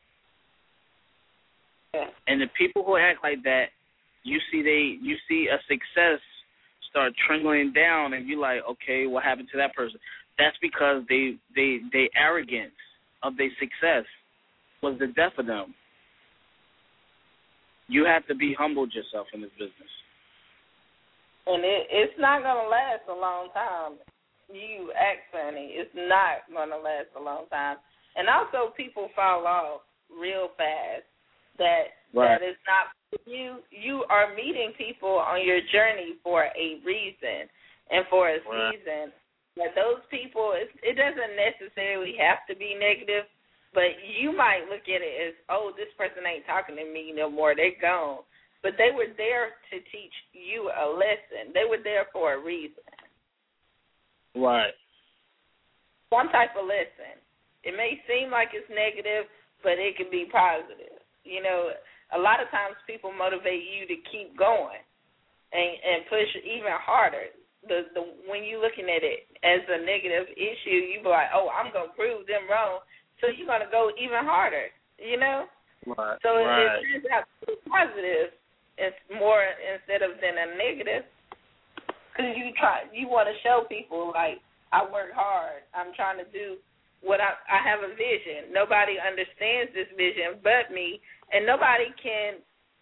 Yeah. And the people who act like that, you see a success start trickling down, and you're like, okay, what happened to that person? That's because they arrogance of their success was the death of them. You have to be humbled yourself in this business. And it's not going to last a long time. You act funny. It's not going to last a long time. And also people fall off real fast. That is not you. You are meeting people on your journey for a reason and for a season. But those people, it doesn't necessarily have to be negative, but you might look at it as, oh, this person ain't talking to me no more. They're gone. But they were there to teach you a lesson. They were there for a reason. Right. Some type of lesson. It may seem like it's negative, but it can be positive. You know, a lot of times people motivate you to keep going and push even harder. When you're looking at it as a negative issue, you be like, oh, I'm going to prove them wrong, so you're going to go even harder, you know? Right. So it turns out to be positive more instead of than a negative, because you want to show people, like, I work hard. I'm trying to do what I have a vision. Nobody understands this vision but me, and nobody can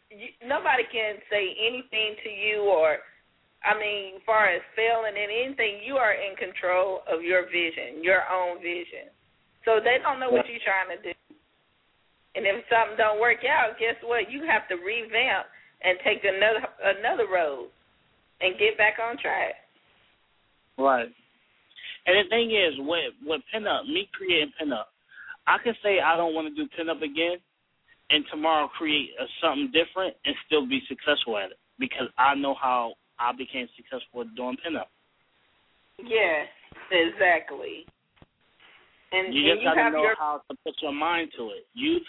say anything to you or, I mean, as far as failing in anything, you are in control of your vision, your own vision. So they don't know what you're trying to do. And if something don't work out, guess what? You have to revamp and take another road and get back on track. Right. And the thing is, with pinup, me creating pinup, I can say I don't want to do pinup again, and tomorrow create something different and still be successful at it because I know how I became successful at doing pinup. Yeah, exactly. And you just got to know how to put your mind to it.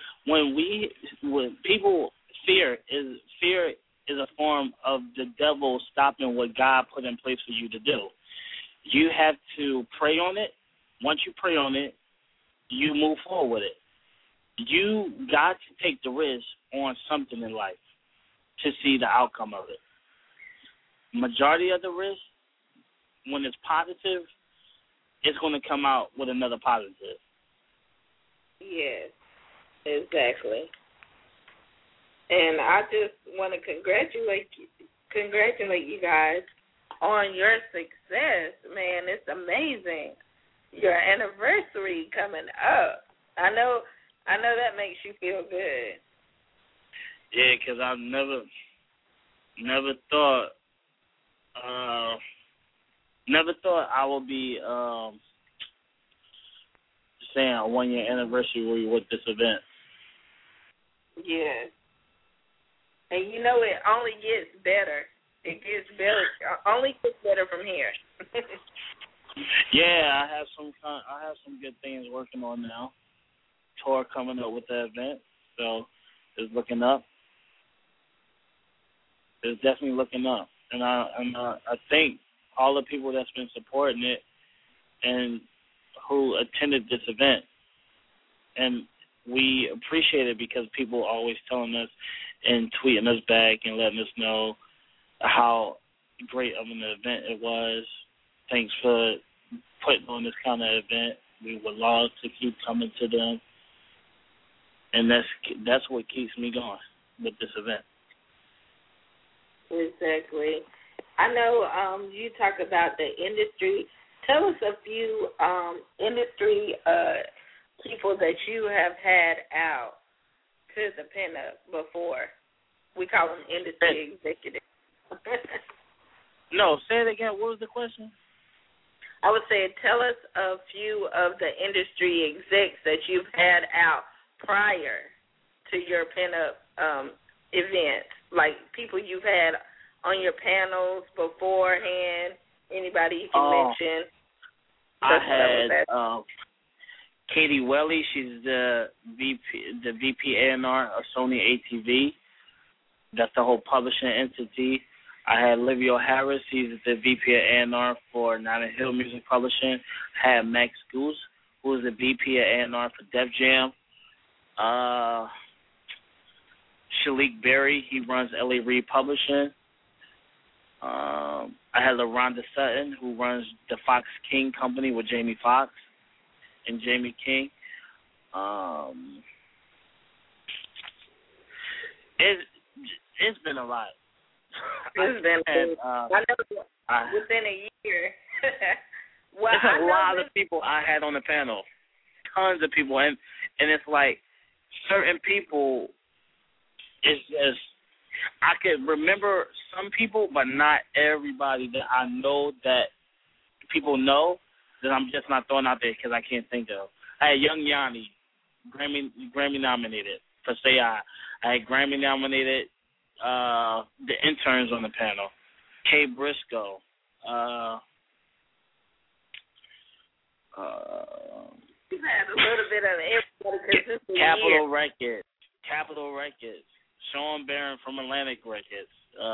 When people fear is a form of the devil stopping what God put in place for you to do. You have to pray on it. Once you pray on it, you move forward with it. You got to take the risk on something in life to see the outcome of it. Majority of the risk, when it's positive, it's going to come out with another positive. Yes, exactly. And I just want to congratulate you guys on your success, man. It's amazing. Your anniversary coming up. I know that makes you feel good. Yeah, because I've never thought I would be saying a 1-year anniversary with this event. Yeah. And you know it only gets better. It gets better. Only gets better from here. Yeah, I have some good things working on now. Tour coming up with the event, so it's looking up. It's definitely looking up, and I think all the people that's been supporting it and who attended this event, and we appreciate it because people are always telling us and tweeting us back and letting us know how great of an event it was. Thanks for putting on this kind of event. We would love to keep coming to them, and that's what keeps me going with this event. Exactly. I know you talk about the industry. Tell us a few industry people that you have had out to the pinup before. We call them industry executives. No, say it again. What was the question? I would say, tell us a few of the industry execs that you've had out prior to your pinup event, like people you've had on your panels beforehand. Anybody you can mention? I had Katie Welly. She's the VP A&R of Sony ATV. That's the whole publishing entity. I had Livio Harris. He's the VP of A&R for Notting Hill Music Publishing. I had Max Goose, who is the VP of A&R for Def Jam. Shalik Berry, he runs L.A. Reid Publishing. I had LaRonda Sutton, who runs the Fox King Company with Jamie Foxx and Jamie King. It's been a lot. It's been I know within a year. Well, there's a lot of people I had on the panel. Tons of people. And it's like certain people, it's just, I could remember some people, but not everybody that I know that people know that I'm just not throwing out there because I can't think of. I had Young Yanni, Grammy nominated for Say I had Grammy nominated the interns on the panel. Kay Briscoe. You've had a little bit of everybody. Capitol Records. Sean Barron from Atlantic Records.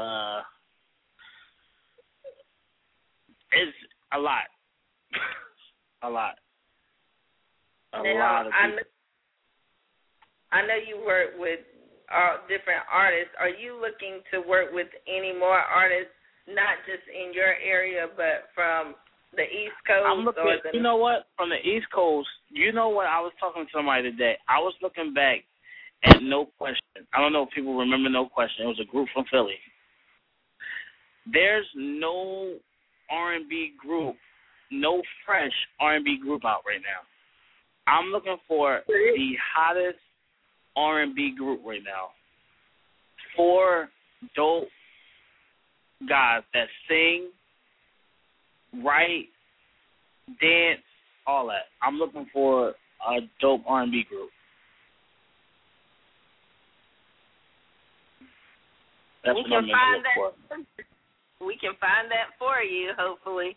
It's a lot. A lot of people. I know you work with different artists. Are you looking to work with any more artists, not just in your area, but from the East Coast? I'm looking, you know what? From the East Coast, you know what? I was talking to somebody today. I was looking back at No Question. I don't know if people remember No Question. It was a group from Philly. There's no R&B group, no fresh R&B group out right now. I'm looking for the hottest R&B group right now. 4 dope guys that sing, write, dance, all that. I'm looking for a dope R&B group. That's what I'm looking for. We can find that for you, hopefully.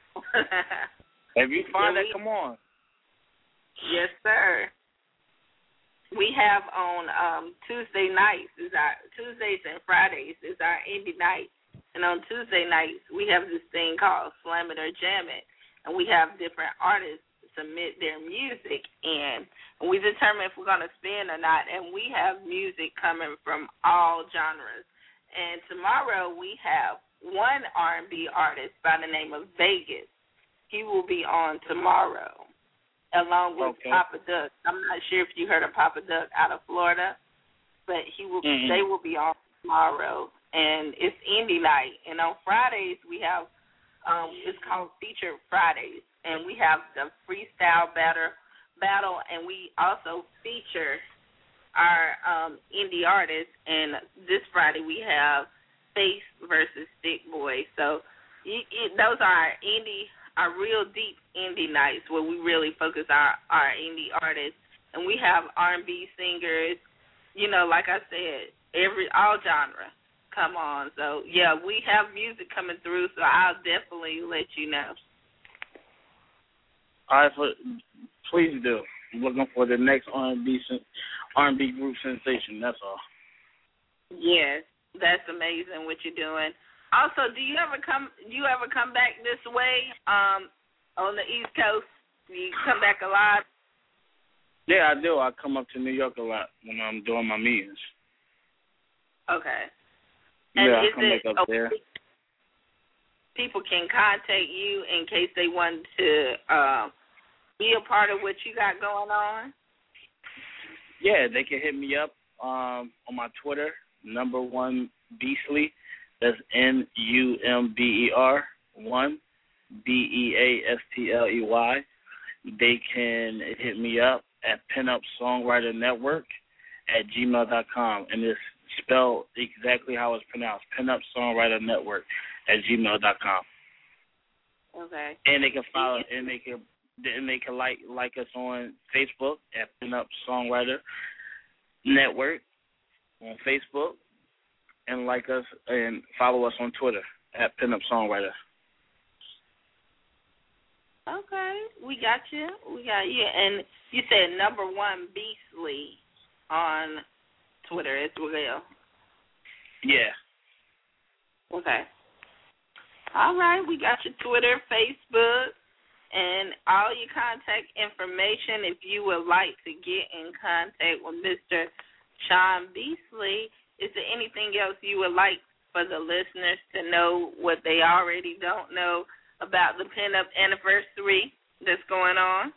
If you find that, come on. Yes, sir. We have on Tuesdays and Fridays is our indie night. And on Tuesday nights, we have this thing called Slam It or Jam It. And we have different artists submit their music in. And we determine if we're going to spin or not. And we have music coming from all genres. And tomorrow we have one R&B artist by the name of Vegas. He will be on tomorrow, along with Papa Duck. I'm not sure if you heard of Papa Duck out of Florida, but he will. They will be on tomorrow, and it's indie night. And on Fridays we have it's called Featured Fridays, and we have the freestyle battle, and we also feature our indie artists. And this Friday we have Face versus Stick Boy. So those are our real deep indie nights where we really focus our indie artists. And we have R&B singers, like I said, all genres come on. So, yeah, we have music coming through, so I'll definitely let you know. All right, please do. I'm looking for the next R&B group sensation, that's all. Yes, that's amazing what you're doing. Also, do you ever come back this way on the East Coast? Do you come back a lot? Yeah, I do. I come up to New York a lot when I'm doing my meetings. Okay. And yeah, I come back up there. People can contact you in case they want to be a part of what you got going on? Yeah, they can hit me up on my Twitter, #1 Beasley. That's NUMBER 1 BEASTLEY. They can hit me up at Pinup Songwriter Network pinupsongwriternetwork@gmail.com, and it's spelled exactly how it's pronounced, pinupsongwriternetwork@gmail.com. Okay. And they can follow, and they can like us on Facebook at Pinup Songwriter Network on Facebook, and like us and follow us on Twitter at Pinup Songwriter. Okay, we got you. And you said #1 Beastly on Twitter as well. Yeah. Okay. All right, we got your Twitter, Facebook, and all your contact information. If you would like to get in contact with Mr. Sean Beastly, is there anything else you would like for the listeners to know what they already don't know about the Pinup anniversary that's going on?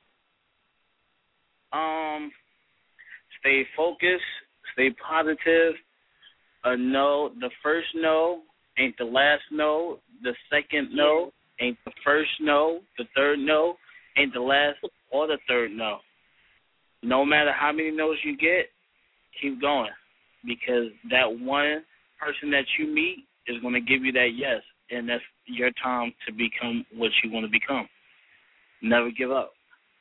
Stay focused, stay positive. The first no ain't the last no. The second no ain't the first no. The third no ain't the last or the third no. No matter how many no's you get, keep going, because that one person that you meet is going to give you that yes, and that's your time to become what you want to become. Never give up.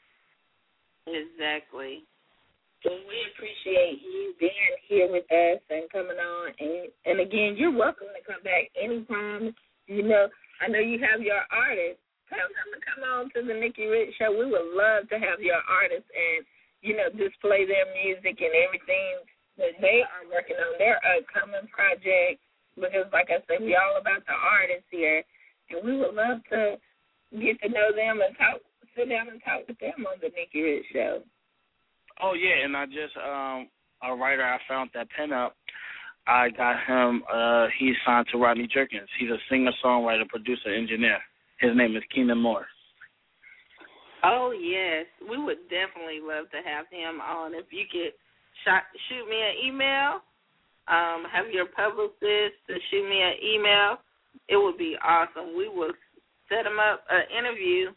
Exactly. So we appreciate you being here with us and coming on. And again, you're welcome to come back anytime. You know, I know you have your artists. Tell them to come on to the Nikki Rich Show. We would love to have your artists and, you know, display their music and everything that they are working on, their upcoming projects. Because, like I said, we're all about the artists here. And we would love to get to know them and sit down and talk with them on the Nikki Rich Show. Oh, yeah, and I just, a writer I found that Pinup, I got him, he's signed to Rodney Jerkins. He's a singer, songwriter, producer, engineer. His name is Keenan Moore. Oh, yes. We would definitely love to have him on. If you could shoot me an email, have your publicist to shoot me an email, it would be awesome. We will set him up an interview.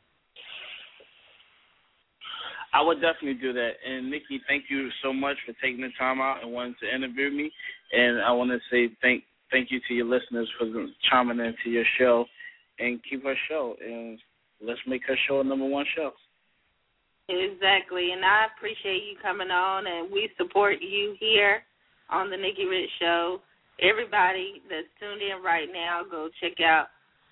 I would definitely do that. And, Nikki, thank you so much for taking the time out and wanting to interview me. And I want to say thank you to your listeners for chiming into your show. And keep her show. And let's make her show a #1 show. Exactly. And I appreciate you coming on, and we support you here on the Nikki Rich Show. Everybody that's tuned in right now, go check out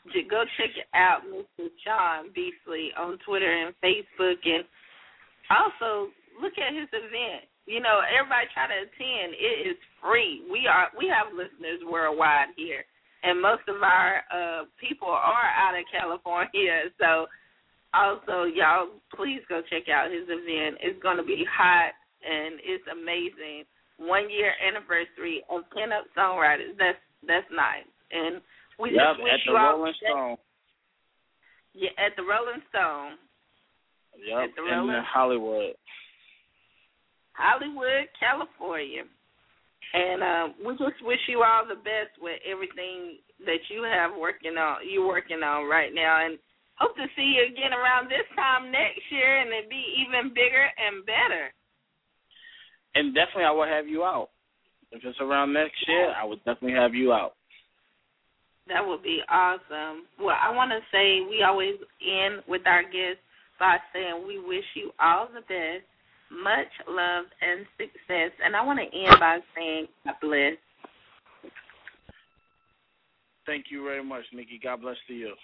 Mr. Sean Beastly on Twitter and Facebook, and also look at his event. You know, everybody try to attend. It is free. We have listeners worldwide here, and most of our people are out of California. So also, y'all, please go check out his event. It's going to be hot, and it's amazing. 1-year anniversary of Pinup Songwriters. That's nice. And we just wish at the you all Rolling Stone. Yeah, at the Rolling Stone. Yep, in Hollywood. Hollywood, California. And we just wish you all the best with everything that you're working on right now, and hope to see you again around this time next year, and it be even bigger and better. And definitely I will have you out. If it's around next year, I would definitely have you out. That would be awesome. Well, I want to say we always end with our guests by saying we wish you all the best, much love and success. And I want to end by saying God bless. Thank you very much, Nikki. God bless to you.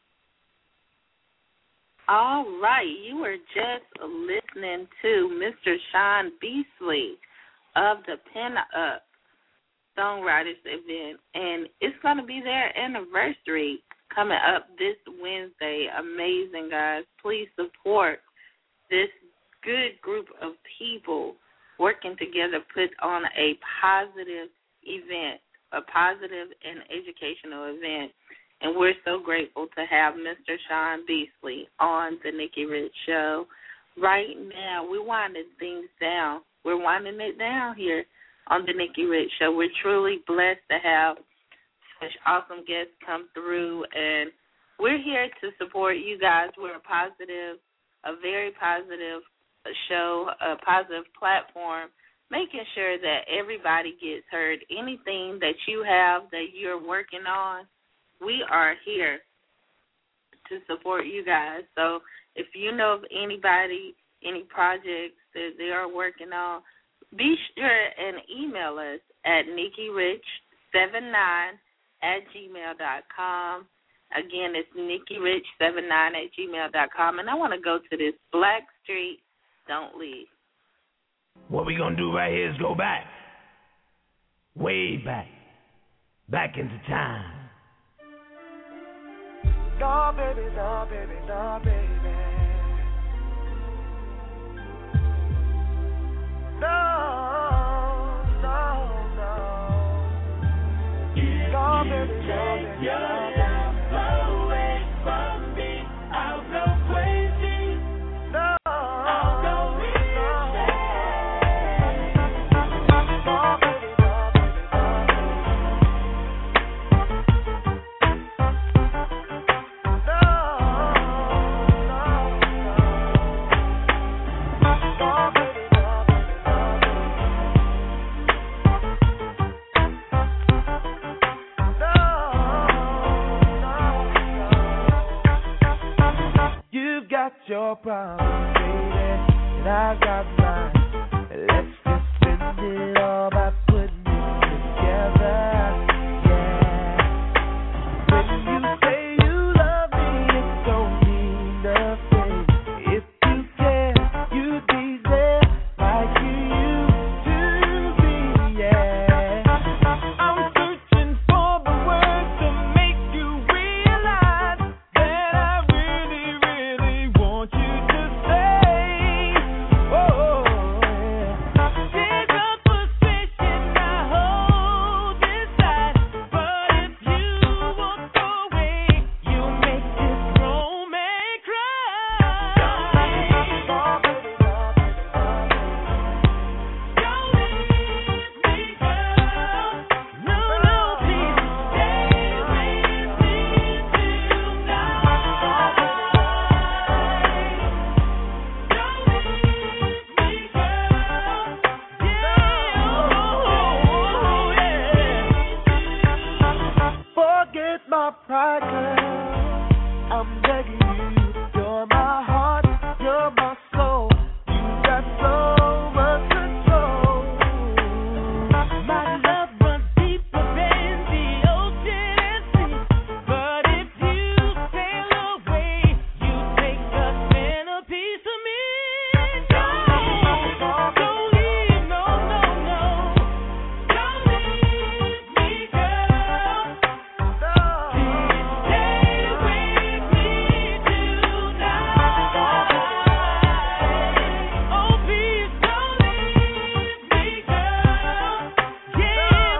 All right. You were just listening to Mr. Sean Beastly of the Pinup Songwriters event, and it's going to be their anniversary coming up this Wednesday. Amazing, guys. Please support this good group of people working together, put on a positive event, a positive and educational event. And we're so grateful to have Mr. Sean Beastly on the Nikki Rich Show. Right now, we're winding things down. We're winding it down here on the Nikki Rich Show. We're truly blessed to have such awesome guests come through, and we're here to support you guys. We're a very positive show, a positive platform making sure that everybody gets heard. Anything that you have that you're working on, we are here to support you guys. So if you know of anybody, any projects that they are working on, be sure and email us at nikkirich79@gmail.com. Again, it's nikkirich79@gmail.com. And I want to go to this Blackstreet, Don't Leave. What we gonna do right here is go back. Way back. Back into time. No, baby, no, baby, no, baby. No, no, no. No, baby, no, baby, no, baby. Away from me, I'll go crazy. No, I'll go your problem, baby, and I got mine. Let's just spend it all by putting it together. Yeah. When you say you love me, it don't mean nothing. If you care, you'd be there like you used to be. Yeah. I'm searching for the words to make you realize that I really want you to stay. Oh, there's a position I hold inside, but if you walk away, you make this grown man cry. Don't leave me, girl. No, please stay with me tonight. Forget my pride, girl. I'm begging you. You're my heart, you're my soul. You got so much control. My love runs deeper than the ocean and sea. But if you sail away, you take a centerpiece of me. Don't leave, no. Don't leave me, girl. Please stay with me tonight. Oh, please don't leave me, girl. Yeah.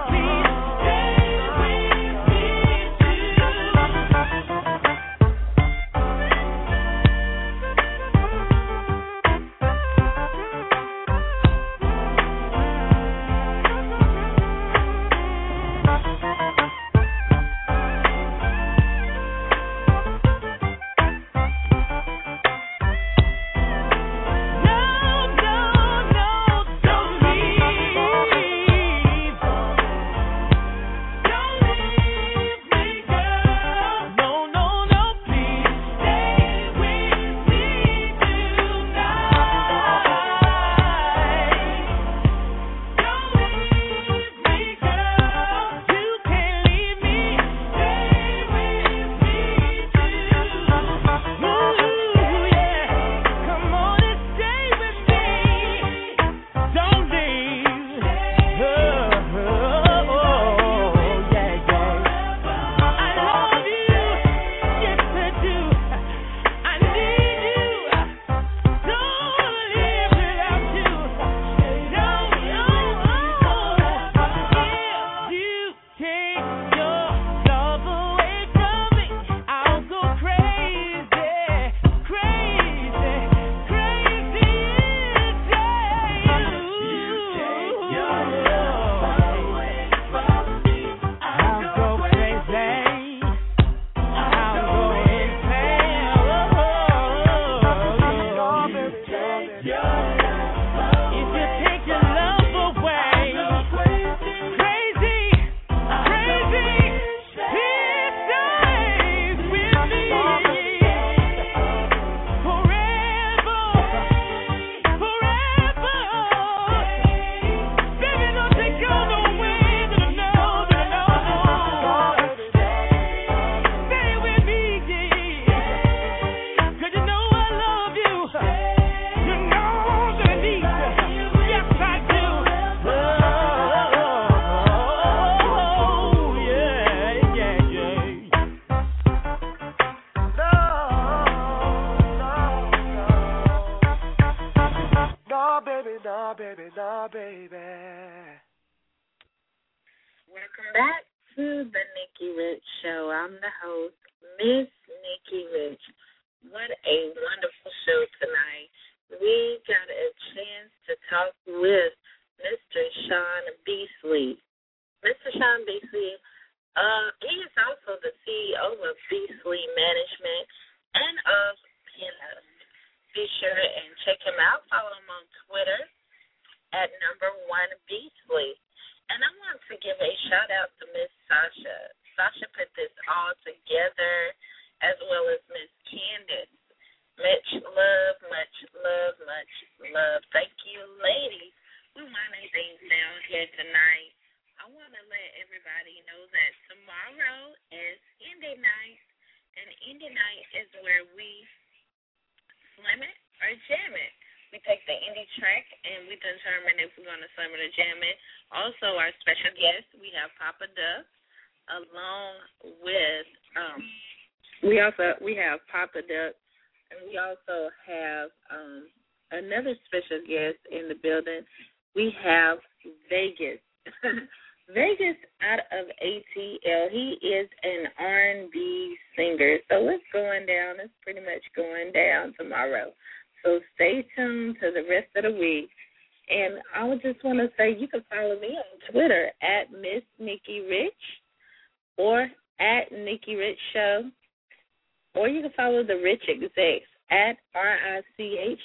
Welcome back to the Nikki Rich Show. I'm the host, Miss Nikki Rich. What a wonderful show tonight. We got a chance to talk with Mr. Sean Beasley. Mr. Sean Beasley, he is also the CEO of Beasley Management and of Pinup. Be sure and check him out. Follow him on Twitter at #1Beasley. And I want to give a shout out to Miss Sasha. Sasha put this all together, as well as Miss Candace. Much love, much love, much love. Thank you, ladies. We're winding things down here tonight. I want to let everybody know that tomorrow is Indie Night, and Indie Night is where we slam it or jam it. We take the indie track and we determine if we're going to slam it or jam it. Also, our special guest, we have Papa Duck, along with we have Papa Duck, and we also have another special guest in the building. We have Vegas. Vegas out of ATL. He is an R&B singer. So it's going down. It's pretty much going down tomorrow. So stay tuned to the rest of the week. And I would just want to say you can follow me on Twitter at Miss Nikki Rich or at Nikki Rich Show. Or you can follow the Rich Execs at RICHXECTS.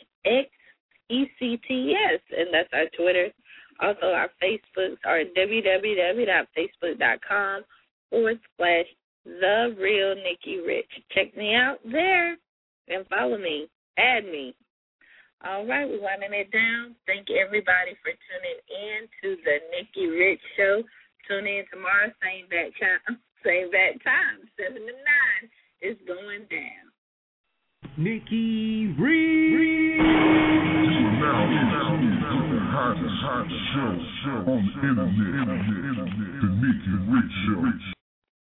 And that's our Twitter. Also, our Facebooks are www.facebook.com/TheRealNikkiRich. Check me out there and follow me. Add me. All right, we're winding it down. Thank everybody for tuning in to the Nikki Rich Show. Tune in tomorrow, same bad time, 7 to 9. It's going down. Nikki Rich. Hot show on the internet. The Nikki Rich Show.